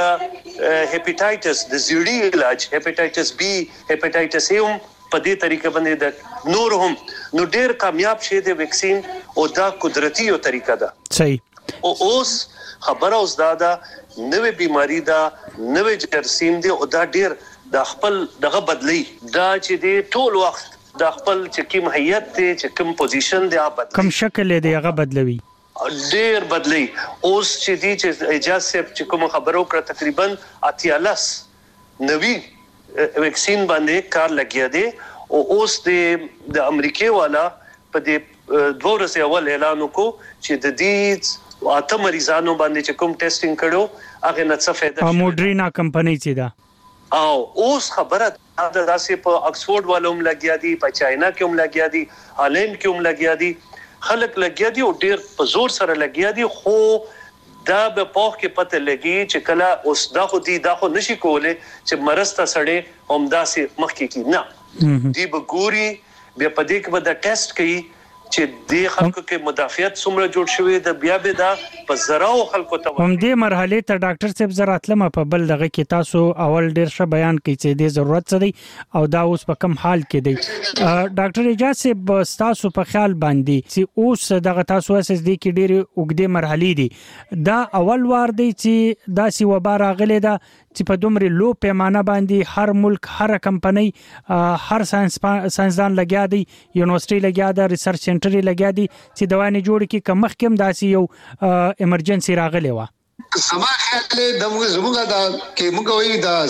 هپاتایټس د زیړی علاج هپاتایټس بی هپاتایټس ایم په دې طریقه باندې د نور هم نو ډیر کامیاب شه د ویکسین او دا قدرتي یو طریقه ده.
صحیح.
او اوس خبره اوس دا دا نوې بیماری دا نوې جرثیم دی او دا ډیر د خپل دغه بدلی دا چې دی ټول وخت د خپل چې کوم هيئت ته چې کوم پوزیشن دی هغه
کوم شکل دی هغه بدلوي
ډیر بدلی. اوس چې دی چې اجازه چې کوم خبرو کړ تقریبا اتیالس نوی ویکسین باندې کار لګیا دی او اوس د د امریکای والا په دې دوه ورځې اول اعلان وکړو چې د دې اته مریضانو باندې چې کوم ټیسټینګ کړو هغه نه څه فائدہ
شي. موډرینا کمپنی چې دا
او اوس خبره دا داسې په اکسفورد والوم لګیا دي په چاینا کې هم لګیا دي هالند کې هم لګیا دي خلک لګیا دي او ډیر په زور سره لګیا دي خو دا به پوخ کې پته لګي چې کله اوس دا خو دي دا خو نشي کوله چې مرسته سړې همدا سي مخکې کی نه دی به ګوري بیا په دې کې به دا ټیسټ کوي چې د خلکو کې مدافعت څومره جوړ شوی د بیا به دا په زراو خلکو ته
هم دې مرحله ته ډاکټر صاحب زراتلم په بل دغه کې تاسو اول ډیر ښه بیان کړئ چې د ضرورت څه دی او دا اوس په کم حال کې دی. ډاکټر اجاز صاحب تاسو په خیال باندې چې اوس دغه تاسو اساس دي کې ډیر وګړي مرحله دي دا اول وار دی چې دا سی وبا راغلی دا چې په دومره لو پیمانه باندې هر ملک هر کمپنی هر ساينس ساينسدان لګیا دی یونیورسيټي لګیا دی ریسرچ سنټر لګیا دی چې دوانې جوړ کی کم مخکم داسي یو ایمرجنسي راغلی و.
سما خیال د موږ زموږه دا کې موږ وایي دا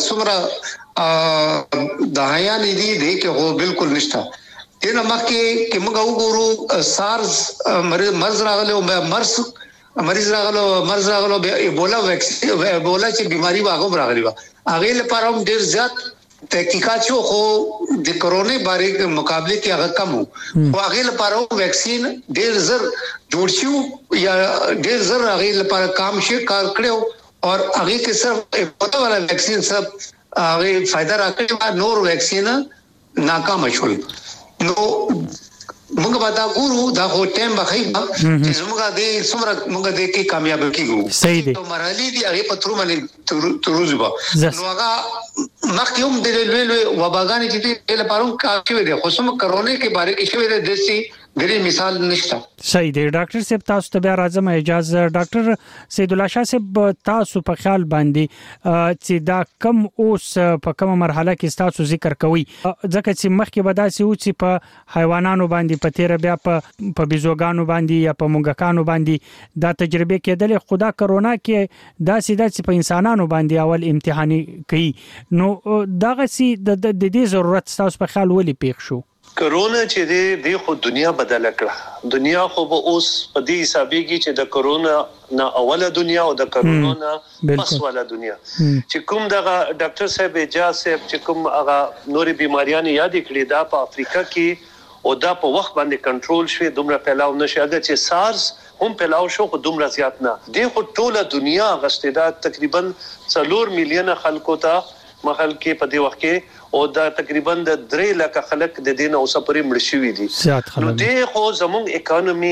سمره د حیا نه دی دی کې هو بالکل نشته. دنه مخکې کې موږ وګورو سارز مرز راغلی او مرز مریض راغلو مرز راغلو ایبولا ویکسین ایبولا چې بیماری واغوم راغلی و هغه لپاره هم ډیر زیات تحقیقات شو خو د کرونا باره مقابله کې هغه کم وو او هغه لپاره ویکسین ډیر زر جوړ شو یا ډیر زر هغه لپاره کام شي کار کړو اور هغه کې صرف ایبولا والا ویکسین سب هغه فائدہ راکړي نور ویکسین ناکام شول. نو موږ به دا ګورو دا هو ټیم بخای چې زموږ د څومره موږ د کې کامیاب کیږو
صحیح دي
ته مرحلي دي هغه په تر باندې تروزبا نو هغه مخکوم د لوی لوی وباګانی چې له پاروم کافي دي خو سم کرونا کې باره کې شوی د دسي غری مثال نشته
صحیح دی ډاکټر صاحب تاسو ته بیا راځم اجازه ډاکټر سید الله شاه صاحب تاسو په خیال باندې چې دا کم اوس په کومه مرحله کې تاسو ذکر کوي ځکه چې مخکې به داسې و چې په حیوانانو باندې په تیر بیا په په بيزوګانو باندې یا په مونږکانو باندې دا تجربه کېدل خدا کرونا کې داسې داسې په انسانانو باندې اول امتحاني کوي نو دغه سي د دې ضرورت تاسو په خیال ولې پیښ شو
کرونا چې دی د خو دنیا بدل کړه دنیا خو به اوس په دې حسابيږي چې د کرونا نه اوله دنیا او د کرونا نه پس والا دنیا چې کوم دغه ډاکټر صاحب اجازه صاحب چې کوم هغه نوري بيماريان یاد کړي دا په افریقا کې او دا په وخت باندې کنټرول شوی دومره پهلاو نشي اگر چې سارز هم پهلاو شو خو دومره زیات نه د خو ټوله دنیا غشتدا تقریبا څلور میلیون خلکو ته محل کې په دې وخت کې او دا تقریبا د درې لک خلک د دین او سپرې مړ شوی دي نو دې خو زموږ اکانومي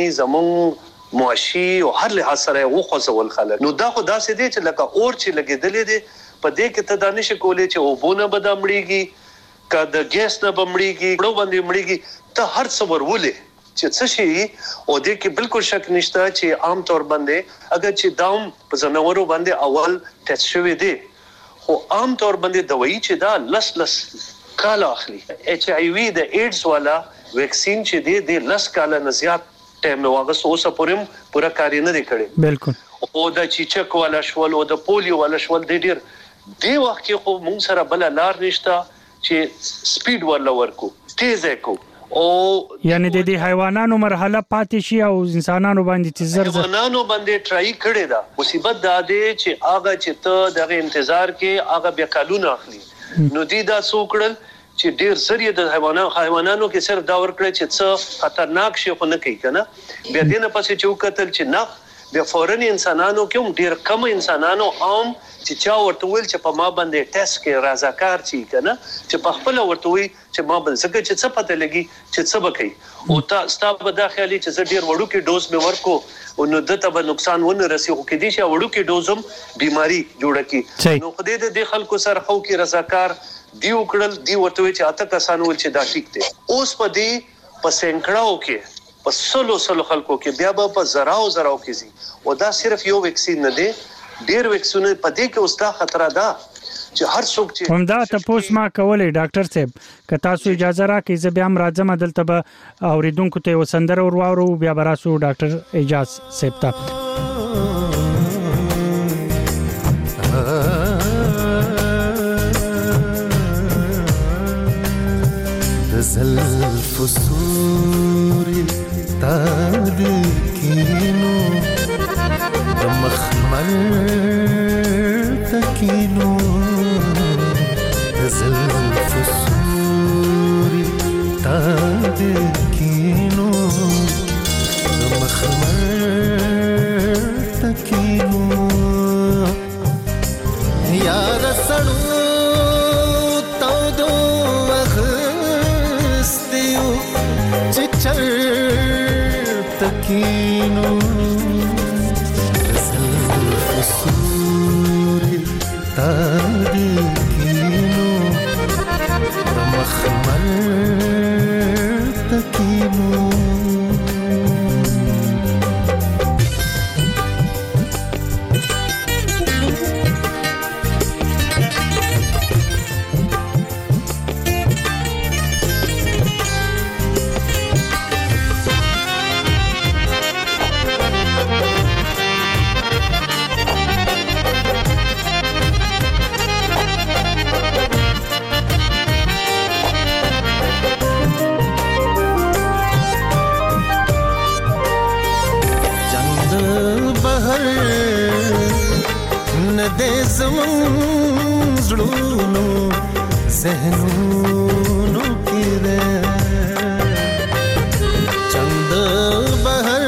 زموږ معاشي او هر لحاظ سره وو خو ځول خلک نو دا خو داسې دي چې لکه اور چې لګیدلې دي په دې کې ته دانش کولې چې او بونه بدامړيږي کا د ګیس نه بمړيږي ډو باندې مړيږي ته هر څور ولې چې څه شي او دې کې بالکل شک نشته چې عام طور باندې اگر چې داوم په زناورو باندې اول ټیسټ شوی دی او عام طور باندې دوايي چې دا لس لس کال اخلي ایچ آی وی د ایډز والا ویکسین چې دی د لس کال نه زیات ټایم نو هغه اوسه پورم پورا کاری نه کړي
بالکل
او د چیچک والا شول او د پولیو والا شول د ډیر دی وخت کې خو موږ سره بل لار نشته چې سپیډ والا ورکو تیز کو او
یعنی د دې حیوانانو مرحله پاتې شي او انسانانو باندې چې زر زر
حیوانانو باندې ټرای کړي دا مصیبت دا دی چې هغه چې ته دغه انتظار کې هغه بیا کالونه اخلي نو دې دا سوکړل چې ډیر زریه د حیوانانو حیوانانو کې صرف دا ور کړی چې څه خطرناک شي خو نه کوي کنه بیا دې نه پسې چې وکتل چې نه بیا فورن انسانانو کې هم ډیر کم انسانانو عام چې چا ورته ویل چې په ما باندې ټیسټ کې رضاکار چی کنه چې په خپل ورته وی چې ما باندې څه چې څه پته لګي چې څه وکي او تا ستاسو په داخلي چې زه ډیر وړو کې ډوز مې ورکو او نو دته به نقصان ونه رسي خو کې دي چې وړو کې ډوزم بيماري جوړه کی نو خدای دې خلکو سره خو کې رضاکار دی وکړل دی ورته چې اته کسان ول چې دا ټیک دي اوس په دې په سنکړاو کې په سلو سلو خلکو کې بیا به په زراو زراو کې زی او دا صرف یو ویکسین نه دی ډیر ویکسونه په دې کې اوس دا خطر ده چې هر څوک چې
همدا تاسو ما کولې ډاکټر صاحب که تاسو اجازه راکړئ زه بیا هم راځم دلته به اوریدونکو ته وسندره ورواورو بیا براسو ډاکټر اجاز صاحب ته
زلف سوري تاد کینو مخمل تکینو زلف سوري تاد کینو مخمل تکینو یار سړو تو دو وختیو چې چر تکینو سوري تاد کینو مخمل تکینو دې زمون زړونو ذهنونو کې چند بهر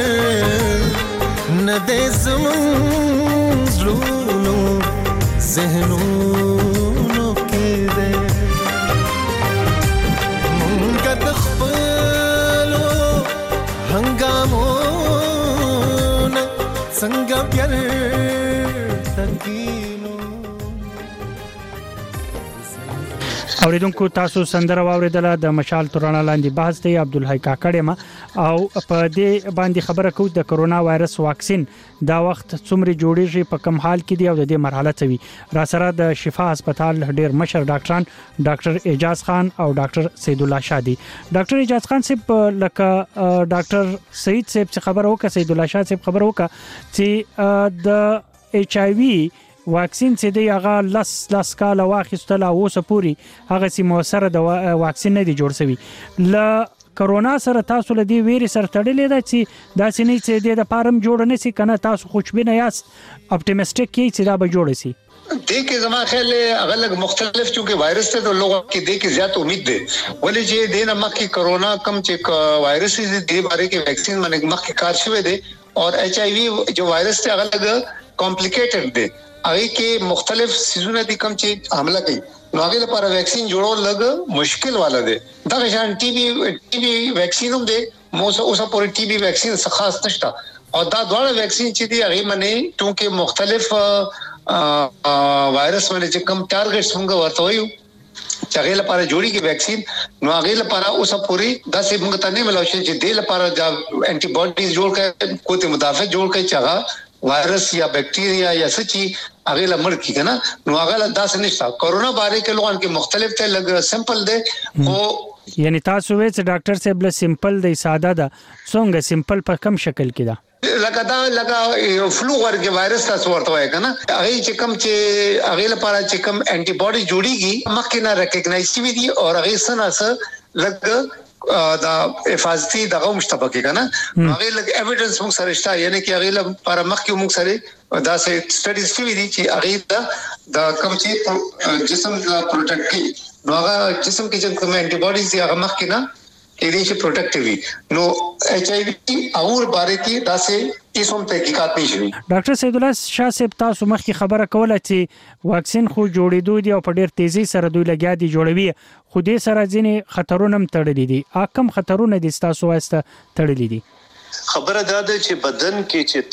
نه دې زمون زړونو ذهنونو کې مونږ د خپل
اوریدونکو تاسو سندره واوریدله د مشال تورانه لاندې بحث دی عبدالحی کاکړ ما او په دې باندې خبره کوي د کرونا وایرس واکسین دا وخت څومره جوړیږي په کم حال کې دی او د دې مرحله څه وي را سره د شفا هسپتال ډیر مشر ډاکټران ډاکټر اعجاز خان او ډاکټر سید الله شاه دي ډاکټر اعجاز خان صاحب لکه ډاکټر سید صاحب خبر وکړه سید الله شاه صاحب خبر وکړه چې د ایچ آی وی واکسین چې دی هغه لاس لاس کاله واخیستل او اوسه پوری هغه سي موثره د واکسین نه دی جوړ شوی ل کرونا سره تاسو له دې ویری سره تړلې ده چې دا سینې چې د پارم جوړ نه سي کنه تاسو خوشبینه یاست اپټیمستیک کې چې دا به جوړ شي
دیکھیں زما خیال ہے الگ مختلف چونکہ وائرس تے تو لوگوں کی دیکھ زیادہ امید دے ولی جے دین مخ کی کرونا کم چیک وائرس دی بارے کے ویکسین من مخ کی کار شوی دے اور ایچ آئی وی جو وائرس تے الگ کمپلیکیٹڈ دے اگے کے مختلف سيزونه دي کم چې حمله کوي نو هغه لپاره ویکسین جوړول لګ مشکل والا دی دا شان ټي بي ټي بي ویکسین هم دی موسه اوسه پوری ټي بي ویکسین څخه خاص نشته او دا ډول ویکسین چې دی هغه منه کیونکہ مختلف وایرس باندې چې کم ټارګټس موږ ورته وایو چې هغه لپاره جوړی کی ویکسین نو هغه لپاره اوسه پوری داسې موږ ته نه ملو چې د لپاره دا انټي باډیز جوړ کړي کوته مدافع جوړ کړي چې هغه وایرس یا بیکټیریا یا سچي هغه لمر کی کنه نو هغه داس نشته کورونا باره کې لوګان کې مختلف ته لګ سمپل ده او
یعنی تاسو وې چې ډاکټر صاحب له سمپل دی ساده ده څنګه سمپل په کم شکل کې ده
لکه دا لکه فلو ورګ وایرس تاسو ورته وای کنه هغه چې کم چې هغه لپاره چې کم انټي باډي جوړیږي مخکې نه ریکګنایز شي دي او هغه سناسه لګ دا حفاظتي دغه مشتبه کنه هغه لګ ایویډنس موږ سره شته یعنی چې هغه لپاره مخکې موږ سره دا سه سټډیز شوی دي چې هغه د کم چې جسم لا پروټیکټ کوي نو هغه جسم کې چې کوم انټي باډیز دي هغه مخکې نه کې دي چې پروټیکټیوي نو ایچ آی وی اور باره کې دا سه ایسوم تحقیقات نشوي
ډاکټر سید الله شاه صاحب تاسو مخکې خبره کوله چې واکسین خو جوړېدو دي او په ډېر تیزی سره دوی لګیا دي جوړوي خو دې سره ځینې خطرونه هم تړلي دي اکم خطرونه دي تاسو واسطه تړلي دي
خبره دا ده چې بدن کې چې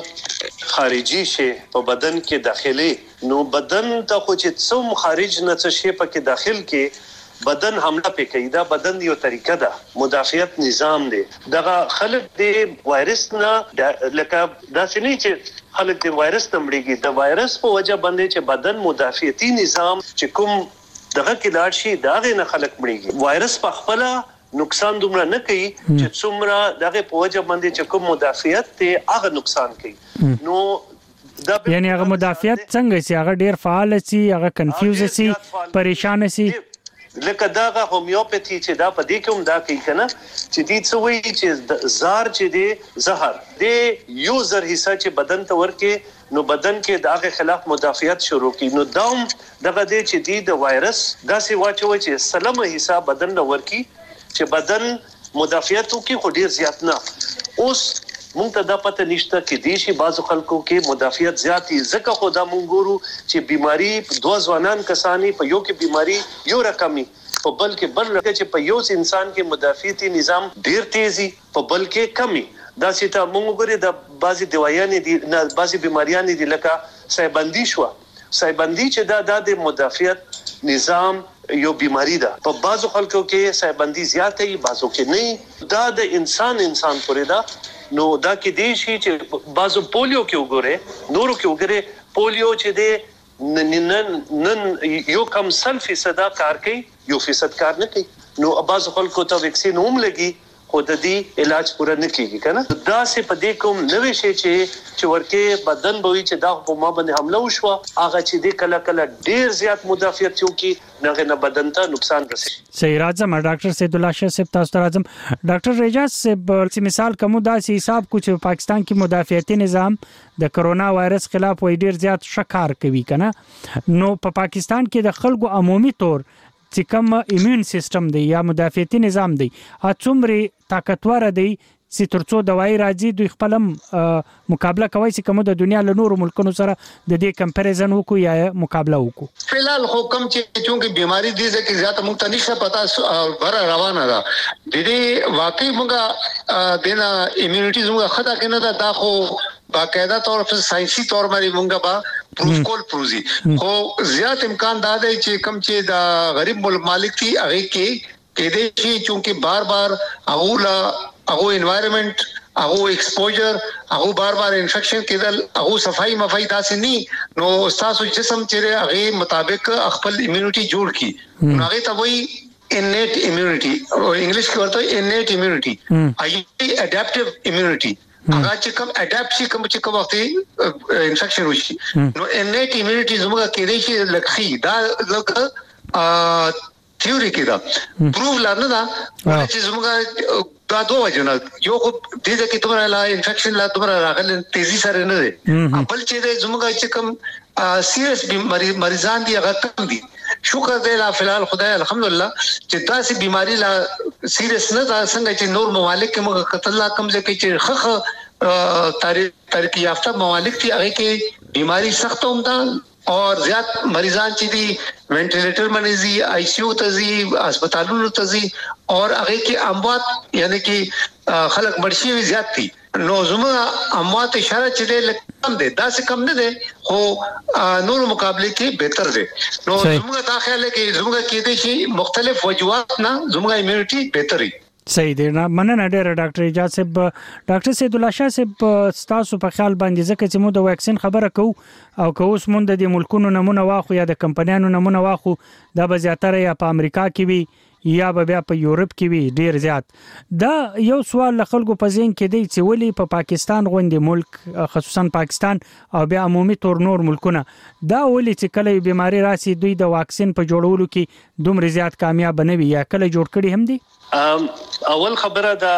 ته خارجي شي په بدن کې داخلي نو بدن ته خو چې څوم خارج نه څه شي په کې داخل کې بدن حمله پې کوي دا بدن یو طریقه ده مدافعت نظام دی دغه خلک دی وایرس نه لکه دا سنې چې خلک دی وایرس تمړيږي د وایرس په وجه باندې چې بدن مدافعتي نظام چې کوم دغه کې لاړ شي داغه نه خلک مړيږي وایرس په خپل نقصان دومره نه کوي چې څومره دغه په وجه باندې چې کوم مدافعت ته هغه نقصان کوي نو
یعنی هغه مدافعت څنګه سي هغه ډیر فعال سي هغه کنفیوز سي پریشان سي
لکه داغه هومیوپاثي چې دا په دې کوم دا کوي کنه چې دې څه وایي چې زهر چې دی زهر دی یو زر حصہ چې بدن ته ورکه نو بدن کې داغه خلاف مدافعت شروع کی نو داوم دغه دې چې دی د وایرس داسې واچوي چې سلام حصہ بدن له ورکی چې بدن مدافعت کوي خو ډیر زیات نه اوس مونږ ته دا پته نشته کې دي چې بعضو خلکو کې مدافعت زیاتی ځکه خدا مونږ ګورو چې بیماری دوه ځوانان کسانی په یو کې بیماری یو رقمي په بل کې بل لکه چې په یو انسان کې مدافعتي نظام ډیر تیزی په بل کې کمی دا چې ته مونږ ګوري د بعضي دوايانې دي نه بعضي بیماریاں دي لکه سایبندي شو سایبندي چې دا د مدافعت نظام یو بیماری ده په بعضو خلکو کې سایبندي زیاته وي بعضو کې نه دا د انسان انسان پورې ده نو دا کې دی شي چې بعضو پولیو کې وګوره نورو کې وګوره پولیو چې دی نن نن یو کم سل فیصد کار کوي یو فیصد کار نه کوي نو بعضو خلکو ته ویکسین هم لګي خو د دې علاج پوره نه کیږي کنه دا سه په دې کوم نوې شي چې چې ورکه بدن بوي چې دا په ما باندې حمله وشو هغه چې د کله کله ډیر زیات مدافعت یو کی نه نه بدن ته نقصان رسي
صحیح راځم ډاکټر سید الله شاه صاحب تاسو ته راځم ډاکټر رجاز صاحب چې مثال کوم داسې حساب کوچ پاکستان کې مدافعتي نظام د کرونا وایرس خلاف وای ډیر زیات شکار کوي کنه نو په پا پاکستان کې د خلکو عمومي تور چې کوم ایمون سیستم دی یا مدافعتي نظام دی څومره طاقتور دی چې ترڅو دوايي راځي دوی خپل مقابله کوي چې کوم د دنیا له نورو ملکونو سره د دې کمپیریزن وکړو یا مقابله وکړو
فلحال حکم چې چونکه بیماری دي چې زیات موږ ته نشه پتا بر روانه ده د دې واقعي موږ د ایمونټي زموږ خطا کنه دا خو باقاعده طور پر ساينسي طور باندې موږ با پروف کول پروزي خو زیات امکان دا دی چې کم چې دا غریب مالک دي هغه کې کې دې شي چې بار بار اغولا هغه انوایرنمنت هغه ایکسپوجر هغه بار بار انفیکشن کېدل هغه صفائی مفای داسې نه نو تاسو جسم چې هغه مطابق خپل امیونټي جوړ کی هغه ته وایي innate immunity او انګلیش کې ورته innate immunity ای adaptive immunity هغه چې کوم اډاپټ شي کوم چې کوم وخت انفیکشن وشي نو innate immunity زموږ کې دې شي لکخي دا لکه تھیوري کې دا پروف لرنه دا چې زموږ دا دوه وجونه یو خو دې کې تمره لا انفیکشن لا تمره راغل تیزی سره نه دي خپل چې زموږ چې کوم سیریس بیماری مریضان دي هغه کم دي شکر دې لا فلحال خدای الحمدلله چې تاسو بیماری لا سیریس نه دا څنګه چې نور ممالک کې موږ قتل لا کم ځکه چې خخ تاریخ ترقی یافته ممالک دي هغه کې بیماری سخت هم ده اور زیات مریضان چې دي وینټیلیټر باندې زی آی سی یو ته زی هسپتالونو ته زی اور هغه کې اموات یعنی کې خلک مرشي وی زیات دي نو زموږ اموات اشاره چې کم دي دا څه کم نه دي خو نور مقابله کې بهتر دي نو زموږ دا خیال کې زموږ کې دي چې مختلف وجوهات نه زموږ امیونټي بهتري
صحیح دی نه مننه ډېر ډاکټر اجازه صاحب ډاکټر سید الله شاه صاحب تاسو په خیال باندې ځکه چې مو د ویکسین خبره کوو او که اوس مونږ د ملکونو نمونه واخو یا د کمپنیانو نمونه واخو دا به زیاتره یا په امریکا کې وي یا به بیا په یورپ کې وي ډېر زیات دا یو سوال له خلکو په ذهن کې دی چې ولې په پا پاکستان غوندي ملک خصوصا پاکستان او بیا عمومي تور نور ملکونه دا ولې چې کله بیماری راسي دوی د واکسین په جوړولو کې دومره زیات کامیاب نه وي یا کله جوړ کړي هم دي
اول خبره دا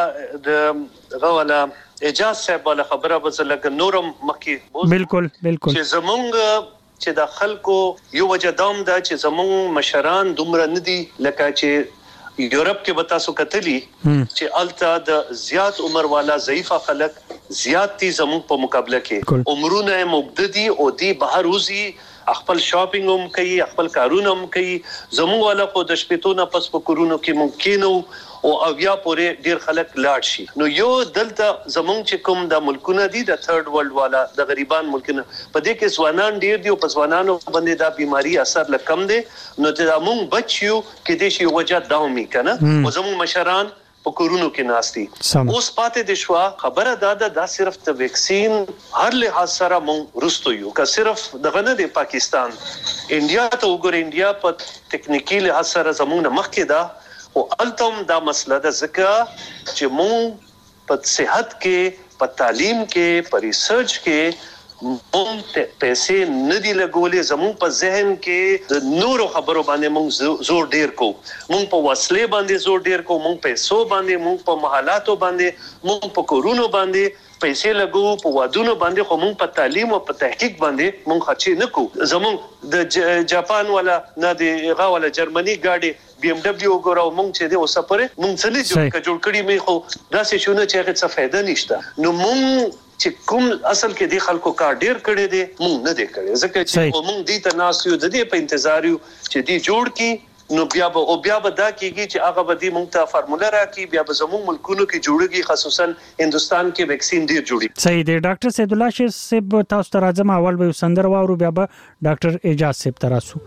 د غواله اجازه صاحب ولا خبره بس لکه نورم مخکي
بالکل بالکل
چې زمونږ چې د خلکو یو وجه دوم دا چې زمونږ مشران دومره ندي لکه چې یورپ کې به تاسو کتلی چې الته د زیات عمر والا ضعیفه خلک زیات دي زمونږ په مقابله کې عمرونه مبتدی او دی بهر وزي خپل شاپینګ هم کوي خپل کارونه هم کوي زموږ والا په د شپېتونه پس په کورونو کې ممکن او اویا پورې ډیر خلک لاړ شي نو یو دلته زموږ چې کوم د ملکونه دي د ثird world والا د غریبان ملکونه په دې کې ځوانان ډیر دي او په ځوانانو باندې دا بیماری اثر لکم دي نو چې موږ بچیو کې د شي وجه داومي کنه او زموږ مشران په کورونو کې ناشتي اوس پاتې د شوا خبره دا ده دا صرف د ویکسین هر لحاظ سره مونږ رستو یو که صرف دغه نه دی پاکستان انډیا ته وګور انډیا په ټیکنیکي لحاظ سره زموږ نه مخکې ده او التم دا مسله ده ځکه چې مونږ په صحت کې په تعلیم کې په ریسرچ کې مونږ ته پیسې نه دی لګولې زموږ په ذهن کې د نورو خبرو باندې مونږ زور ډیر کو مونږ په وسلې باندې زور ډیر کو مونږ پیسو باندې مونږ په محلاتو باندې مونږ په کورونو باندې پیسې لګو په وادونو باندې خو مونږ په تعلیم او په تحقیق باندې مونږ خرچې نه کو زموږ د جاپان ولا نه دی غا ولا جرمني ګاډي بي ام دبليو ګورو مونږ چې دی او سفر مونږ څه نه جوړ جوړ کړی مې خو دا څه شونه چې هغه څه فائدہ نشته نو مونږ چې کوم اصل کې دی خلکو کار ډیر کړي دي مونږ نه دی کړي ځکه چې مونږ دې ته ناسیو د دې په انتظار یو چې دی جوړ کی نو بیا به او بیا به دا کیږي چې هغه به دې مونږ ته فارموله راکړي بیا به زموږ ملکونو کې جوړيږي خصوصا هندستان کې ویکسین ډیر جوړي
صحیح دی ډاکټر سید الله شاه صاحب تاسو ته راځم اول به سندر واورو بیا به ډاکټر اجازه صاحب تراسو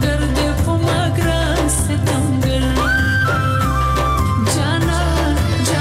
जाना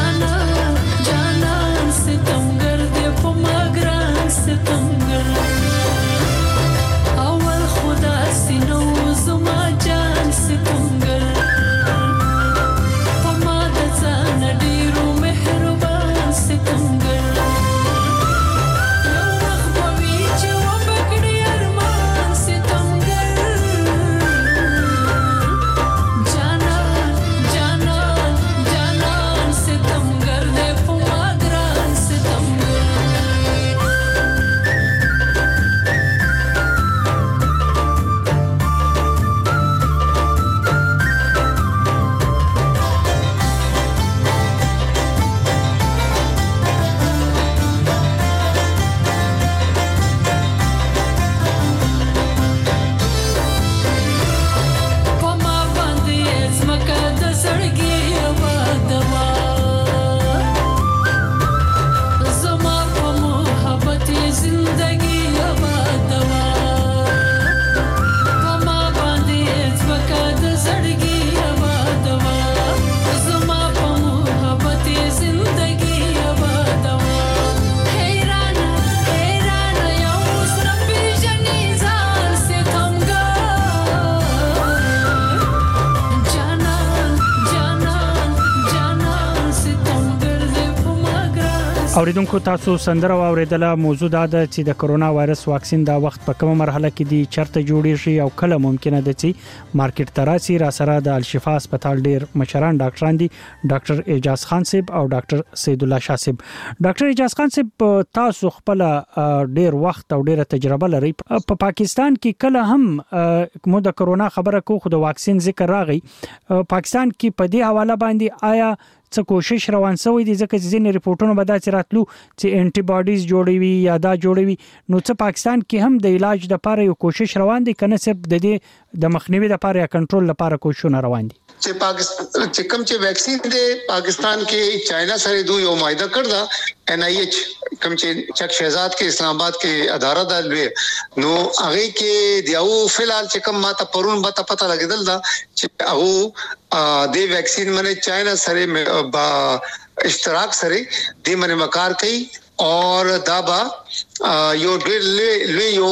اوریدونکو تاسو سندره واوریدله موضوع دا ده چې د کرونا وایرس واکسین دا وخت په کومه مرحله کې دی چرته جوړی شي او کله ممکنه ده چې مارکیټ تراسي را سره د الشفا هسپتال ډیر مشران ډاکټران دي ډاکټر اعجاز خان صاحب او ډاکټر سید الله شاه صاحب. ډاکټر اعجاز خان صاحب تاسو خپل ډیر وخت او ډیره تجربه لري په پاکستان کې کله هم مو د کرونا خبره کو خو د واکسین ذکر راغی پاکستان کې په دې حواله باندې آیا څه کوشش روان شوی دي ځکه چې ځینې ریپورتونه به دا چې راتلو چې انټي باډیز جوړوي یا دا جوړوي نو څه پاکستان کې هم د علاج لپاره یو کوشش روان دي کنه صرف د دې د مخنیوي لپاره یا کنټرول لپاره کوششونه روان دي
چې پاکستان چې کوم چې ویکسین دی پاکستان کې چاینا سره دوی یو معاهده کړل ان آی ایچ کوم چې چک شهزاد کې اسلام آباد کې اداره ده لوي نو هغه کې دیو فلحال چې کوم ماته پرون به پته لګیدل دا چې هغه د ویکسین باندې چاینا سره با اشتراک سره د منه مکار کوي اور دابا یو ډېر لوی یو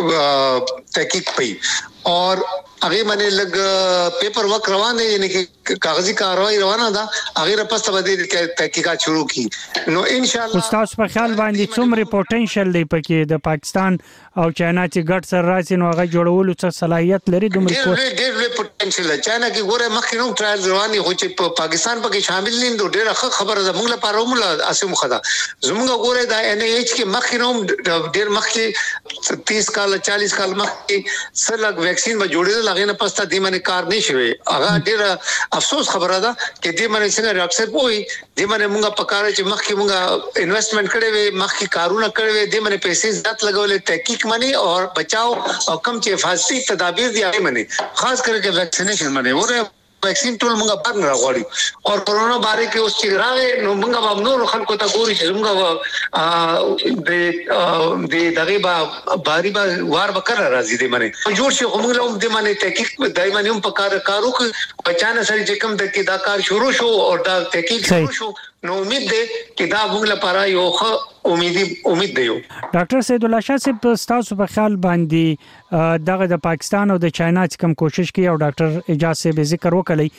تحقیق پي اور هغه باندې لګ پیپر ورک روان دي یعنی چې کاغذي کاروایی روانه ده هغه پسته باندې تحقیقات شروع کی نو ان شاء الله
استاد په خیال باندې څومره پوتنشل دی پکې د پاکستان او چاینا چې ګډ سره راځي نو هغه جوړولو څه صلاحيت لري دومره کو
ډېر ډېر پوتنشل چاینا کې ګوره مخکې نو ټرایل رواني خو چې په پاکستان پکې شامل نه دي ډېر خبره ده موږ لپاره موږ اسیم خدا زموږ ګوره دا ان ای ایچ کې مخکې نو ډېر مخکې تیس کال چالیس کال مخکې سلګ ویکسین به جوړېدل هغه نه پسته د منې کار نشوي هغه ډېر افسوس خبره ده چې د منې څنګه ډاکټر پوي د منې موږ پکاره چې مخکې موږ انویسټمنټ کړې وي مخکې کارونه کړې وي د منې پیسې ځات لګولې تحقیق منی اور بچاو او کم چې حفاظتي تدابیر دي هغه منی خاص کرके ویکسینیشن منی ور ویکسین ټول موږ پر نه راغړی او کرونا باره کې اوس چې راغې نو موږ به نور خلکو ته ګوري چې موږ د د دغه با باري با وار وکړه راځي د منی جوړ شي موږ له د منی تحقیق دایمه هم په کار کارو کې بچانه سره چې کوم د کې دا کار شروع شو او دا تحقیق شروع شو نو امید ده چې دا موږ لپاره یو ښه امیدي امید دی.
ډاکټر سید الله شاه صاحب تاسو په خیال باندې دغه د پاکستان او د چاینا چې کوم کوشش کوي او ډاکټر اعجاز صاحب ذکر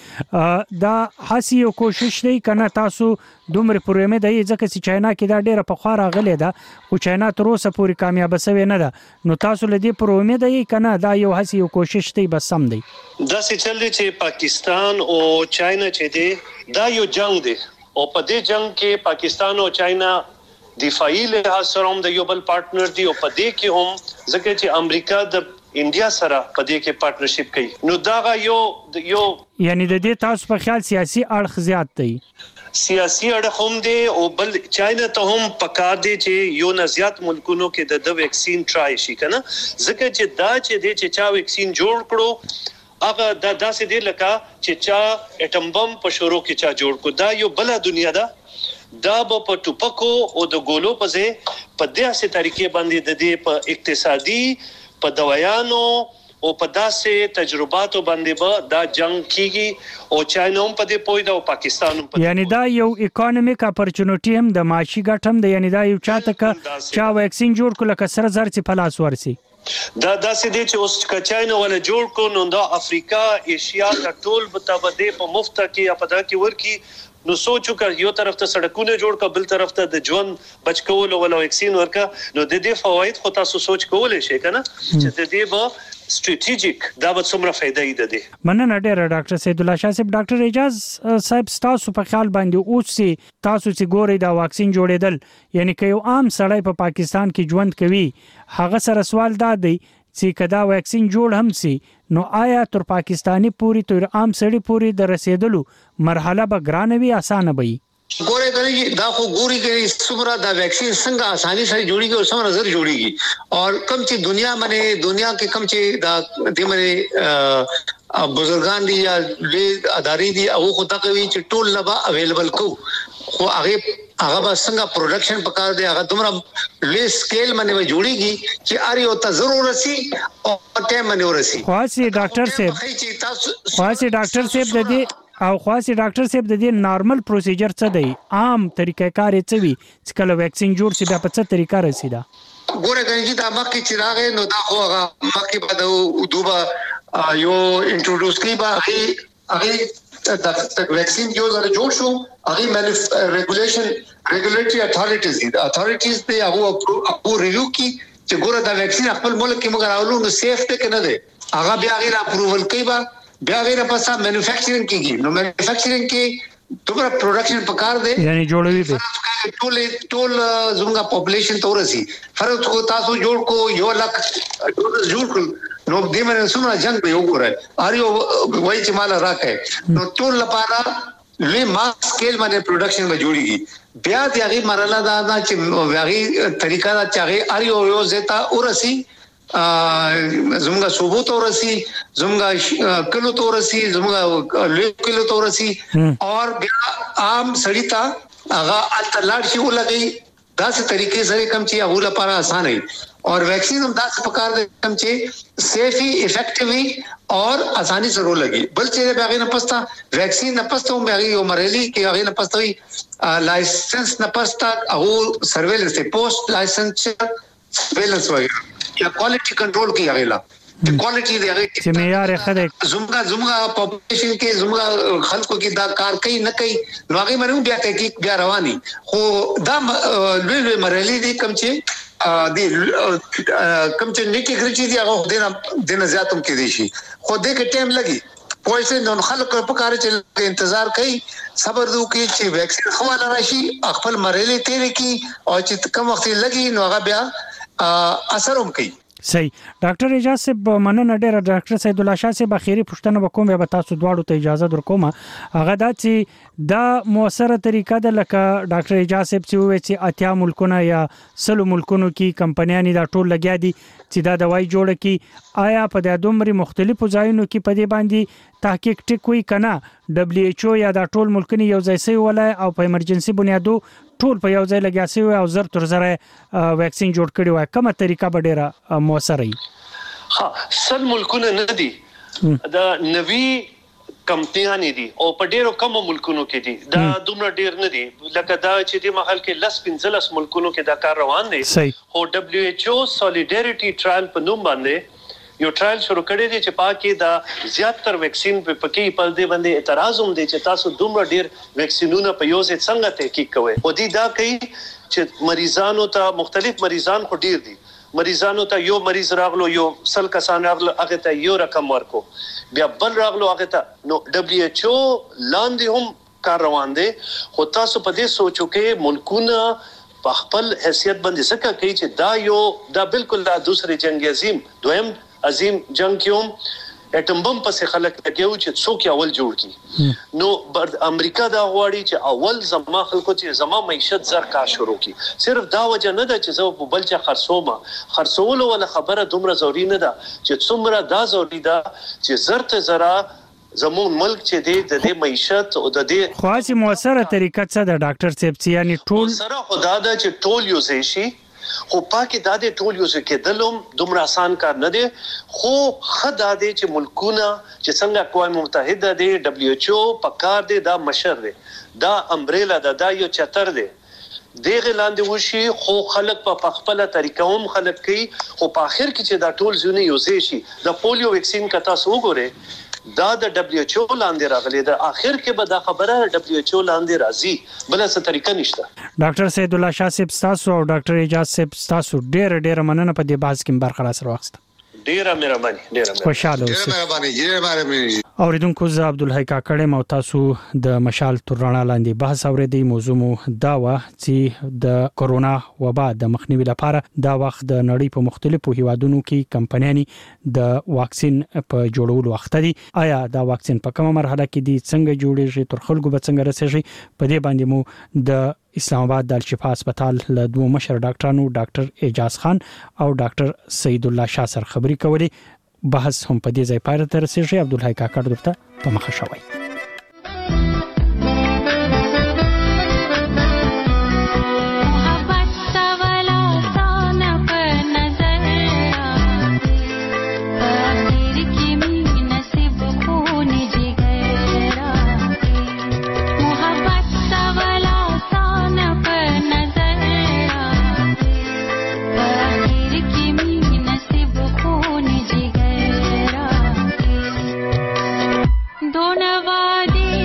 وکړي دا هسي یو کوشش دی کنه تاسو دومره پرومه دی ځکه چې چاینا کې دا ډیره په خورا غلې ده او چاینا تر اوسه پوری کامیاب شوی نه ده نو تاسو لدی پرومه دی کنه دا یو هسي یو کوشش دی بس سم دی
دا چې چل دی چې پاکستان او چاینا چې دی دا یو جنگ دی او په دې جنگ کې پاکستان او چاینا دفاعي لحاظ سره هم د یو بل پارټنر دی او په دې کې هم ځکه چې امریکا د انډیا سره په دې کې پارټنرشپ کوي نو دا یو یو
یعنی د دې تاسو په خیال سیاسي اړخ زیات دی
سیاسي اړخ هم دی او بل چاینا ته هم پکار دی چې یو نه زیات ملکونو کې د ویکسین ټرای شي کنه ځکه چې دا چې د چې چا ویکسین جوړ کړو هغه دا داسې دی لکه چې چا اټم بم په شروع کې چا جوړ کو دا یو بل دنیا ده دا په ټوپکو او د ګولو په ځای په داسې طریقې باندې د دې په اقتصادي په دوايانو او په داسې تجرباتو باندې به دا جنگ کیږي او چاینا هم په دې پوي دا او پاکستان هم په
یعنی دا یو اکونومیک اپورچونټی هم د معاشي ګټم دی یعنی دا یو چاته ک چا ویکسین جوړ کړل ک سره زر چې پلاس ورسي
دا داسې دي چې اوس ک چاینا ولا جوړ کو نو دا افریقا ایشیا ټول متبادل په مفت کې یا په دا کې ورکی نو سوچو که یو طرف ته سړکونه جوړ کا بل طرف ته د ژوند بچ کول ولا ویکسین ورکا نو د دې فواید خو تاسو سوچ کولای شئ کنه چې د دې به سټریټیجیک دا به څومره فائدہ یې ده
مننه ډیر ډاکټر سید الله شاه صاحب ډاکټر اعجاز صاحب تاسو په خیال باندې اوس سي تاسو چې ګوري دا واکسین جوړېدل یعنی که یو عام سړی په پاکستان کې ژوند کوي هغه سره سوال دا دی چې کدا ویکسین جوړ هم سي نو آیا تر پاکستانی پوری تر عام سړی پوری د رسیدلو مرحله به ګرانه وي اسانه وي
ګوره کوي دا خو ګوري کې څومره دا ویکسین څنګه اساني سره جوړیږي او څومره نظر جوړیږي اور کم چې دنیا باندې دنیا کې کم چې دا د باندې بزرګان دي یا لوی ادارې دي او خو دا کوي چې ټول لبا اویلیبل کو خو هغه هغه به څنګه پروډکشن پکار دی هغه دومره لوی سکیل باندې جوړیږي چې اړ یو ته ضرورت سي او ټیم باندې ورسي
خاصي ډاکټر صاحب خاصي ډاکټر صاحب د دې او خاصي ډاکټر صاحب د دې نارمل پروسیجر څه دی عام طریقې کار یې څه وي چې کله ویکسین جوړ شي بیا په څه طریقه رسیدا
ګوره کني دا مخکې چې راغې نو دا خو هغه مخکې بعد دوبه یو انټروډوس کی به هغه د ویکسین یو ځل جوړ شو هغه ریګولیشن ریګولیټری اتھارټیز دي اتھارټیز ته هغه او ریویو کی چې ګوره دا ویکسین خپل ملک کې موږ راولو نو سیف ته کنه دي هغه بیا غیر اپروول کوي بیا غیر پسا مینوفیکچرینګ کیږي نو مینوفیکچرینګ کې دومره پروډکشن پکار دی
یعنی جوړوي به
ټول ټول زموږه پاپولیشن تورسي فرض کو تاسو جوړ کو یو لک جوړ نو دې باندې څومره جنگ به وګورئ اړ یو وای چې مال راکې نو ټول لپاره لوی ماس سکیل باندې پروډکشن به جوړیږي بیا د هغه مرحله دا دا چې هغه طریقہ دا چې هغه اړ یو یو زتا ورسي زموږه صوبو تورسي زموږه کلو تورسي زموږه لوی کلو تورسي او بیا عام سړی تا هغه التلاړ شي ولګي داسې طریقې سره کم چې هغه لپاره آسان وي او ویکسین هم داسې پکار دي کم چې سیفي افیکټیوي او آسانی سره ولګي بل چې به هغه نه پستا ویکسین نه پستا هم هغه یو مرحلي کې هغه نه پستا وي لایسنس نه پستا هغه سرویلنس پوسټ لایسنس سرویلنس وایي یا کوالټي کنټرول کې هغه لا کوالټي دی هغه
چې معیار خدای
زموږه زموږه پاپولیشن کې زموږه خلکو کې دا کار کوي نه کوي نو هغه مرو بیا تحقیق بیا رواني خو دا لوی لوی مرحلي دي کم چې دی کم چې نیکی ګرځي دی هغه دینه دینه زیاتم کې دي شي خو دې کې ټایم لګي پوهې نو خلک په کار چې انتظار کوي صبر وکړي چې ویکسین خواله راشي خپل مرحله تیر کی او چې کوم وخت لګي نو هغه بیا اثر هم کوي
صحیح ډاکټر اجازه صاحب مننه ډیره ډاکټر سید الله شاه صاحب اخیری پوښتنه وکوم به تاسو دواړو ته اجازه درکوم هغه دا چې دا موثره طریقه ده لکه ډاکټر اجازه صاحب چې وایي چې اتیا ملکونه یا سلو ملکونو کې کمپنیانې دا ټول لګیا دي چې دا دوايي جوړه کی آیا په د دومره مختلفو ځایونو کې په دې باندې تحقیق ټیک وي کنه دبليو ایچ او یا دا ټول ملکونه یو ځای سي ولای او په ایمرجنسي بنیادو ټول په یو ځای لګیا سي او زر تر زر ویکسین جوړ کړي وای کومه طریقه به ډیره موثره وي
ها سل ملکونه نه دي دا نوي کمپنیان دي او په ډیرو کم ملکونو کې دي دا دومره ډیر نه دي لکه دا چې د محل کې لس پنځلس ملکونو کې دا کار روان دي او دبليو ایچ او سولیډریټي ټرایل په نوم باندې یو ټرایل شروع کړی دی چې پاکي دا زیاتره ویکسین په پکې په دې باندې اعتراض هم دي چې تاسو دومره ډیر ویکسینونه په یو ځای څنګه تحقیق کوئ او دي دا کوي چې مریضانو ته مختلف مریضان خو ډیر دي مریضانو ته یو مریض راغلو یو سل کسان راغلو هغه ته یو رقم ورکو بیا بل راغلو هغه ته نو دبليو ایچ او لاندې هم کار روان دي خو تاسو په دې سوچو کې ملکونه په خپل حیثیت باندې څه کوي چې دا یو دا بالکل دا دوسری جنگ عظیم دویم عظیم جنگ کیوم اټم بم پسې خلک لګیو چې څوک اول جوړ کی نو امریکا دا غواړي چې اول زما خلکو چې زما معیشت زر کا شروع کی صرف دا وجه نه ده چې زه په بل چا خرڅوم خرڅول ولا خبره دومره ضروری نه ده چې څومره دا ضروری ده چې زرته زرا زمون ملک چې دی د دې معیشت او د دې
خاصه موثره طریقه څه ده ډاکټر صاحب چې یعنی ټول
سره خدا دا چې ټول یو شي خو پاکي د دې ټول یو کې دلوم دومره آسان کار نه دی خو خدا دې چې ملکونه چې څنګه اقوام متحده دي دبليو ایچ او پکار دي دا مشر دي دا امبریلا دا, دا یو چتر دي دغه لاندې وشي خو خلک په خپل طریقه هم خلک کوي خو په اخر کې چې دا ټول ځونه یو شي د پولیو ویکسین کتا سو ګوره دا د دبليو ایچ او لاندې راغلي د اخر کې به دا خبره دبليو ایچ او لاندې راځي بل څه طریقه نشته
ډاکټر سید الله شاه صاحب تاسو او ډاکټر اجازه صاحب تاسو ډېر ډېر مننه په دې باز کې برخه سره واخسته
ډیره مهرباني ډیره
خوشاله اوسئ
ډیره مهرباني ډیره مهرباني
اوریدونکو زه عبدالحی کاکړ مو تاسو د مشال تر رڼا لاندې بحث اوریدي موضوع مو دا و چې د کورونا وبا د مخنیوي لپاره دا وخت د نړۍ په مختلفو هیوادونو کې کمپنیانې د واکسین په جوړولو وخت دي آیا دا واکسین په کومه مرحله کې دي څنګه جوړیږي تر خلکو به څنګه رسیږي په دې باندې مو د اسلام آباد د الشفا هسپتال له دوه مشر ډاکټرانو ډاکټر اعجاز خان او ډاکټر سید الله شاه سره خبري کولې بحث هم په دې ځای پای ته رسیږي عبدالحی کاکړ درته په مخه شوی
दोनों वादे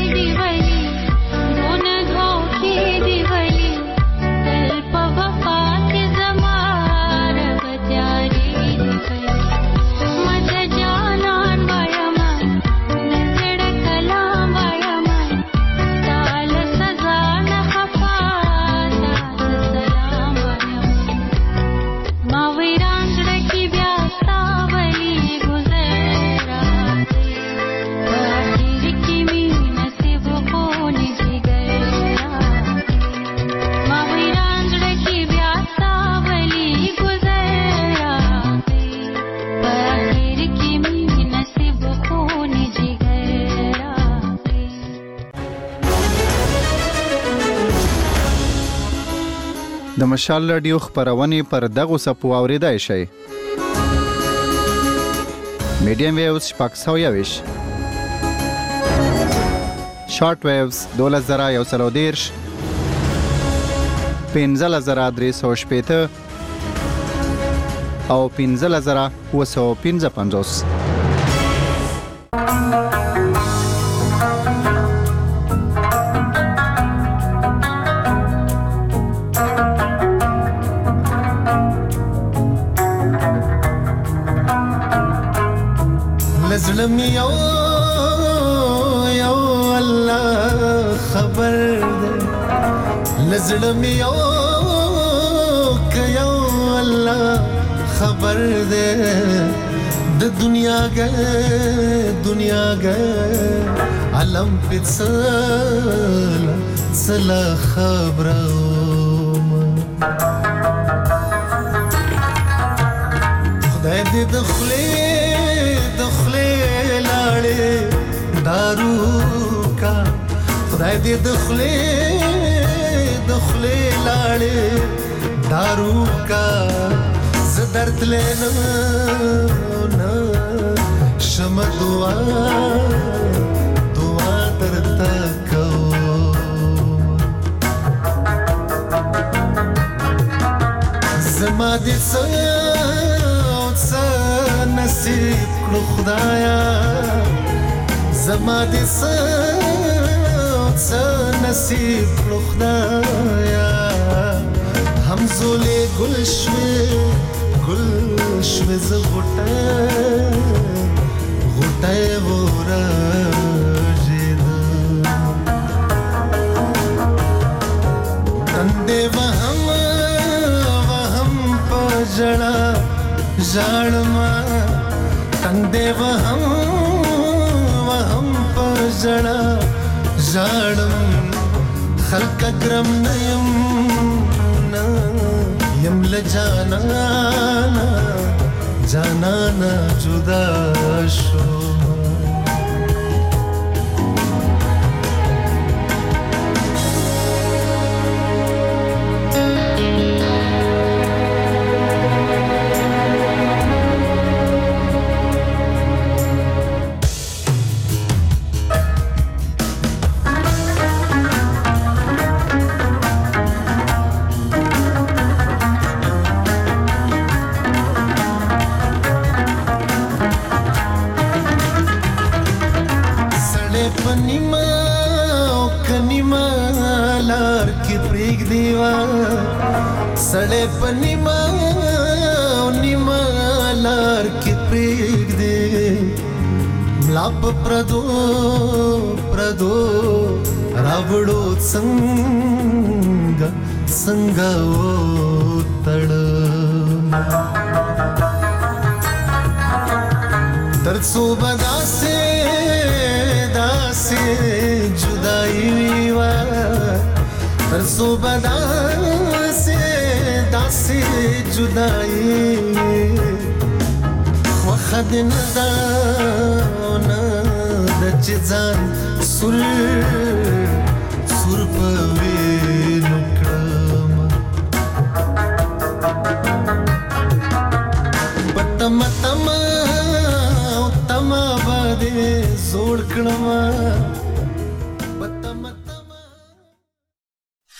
د مشال رادیو خبرونه پر دغه سپو اوریدای شي. میډیم ویوز شپږ سوه یوویشت، شارټ ویوز دولس زره یو سل او دېرش، پنځلس زره درې سوه شپېته او پنځلس زره اووه سوه پنځه پنځوس.
لزلم یو یو الله خبر ده، لزلم یو که یو الله خبر ده، د دنیا گه دنیا گه علم پتسل سلا خبرم خدای دې دخلی دخلی لاړې دارو کا، خدای دې دخلی دخلی لاړې دارو کا، ز درد لینا نا شم دعا دعا درتا کو زما دې څه نصیب کړو خدایا، زما دې څه څه نصیب کړو خدایا، همزولې ګل شوې ګل شوې ز غوټه غوټه ورژېد تندې وهم وهم په ژړا ژړما تندې وهم وهم په ژړا ژړم خلک ګرم نه یم نه یم له جانانا جانانا جدا شو सड़े पनीमा नीमा लार के प्रेग दे लाप प्रदो प्रदो रावड़ो संग संग ओ तड़ दर्द सो बदा से दासे जुदाई वा दर्द सो बदा दासी जुदाई وخد ندانا د چزان سر سر په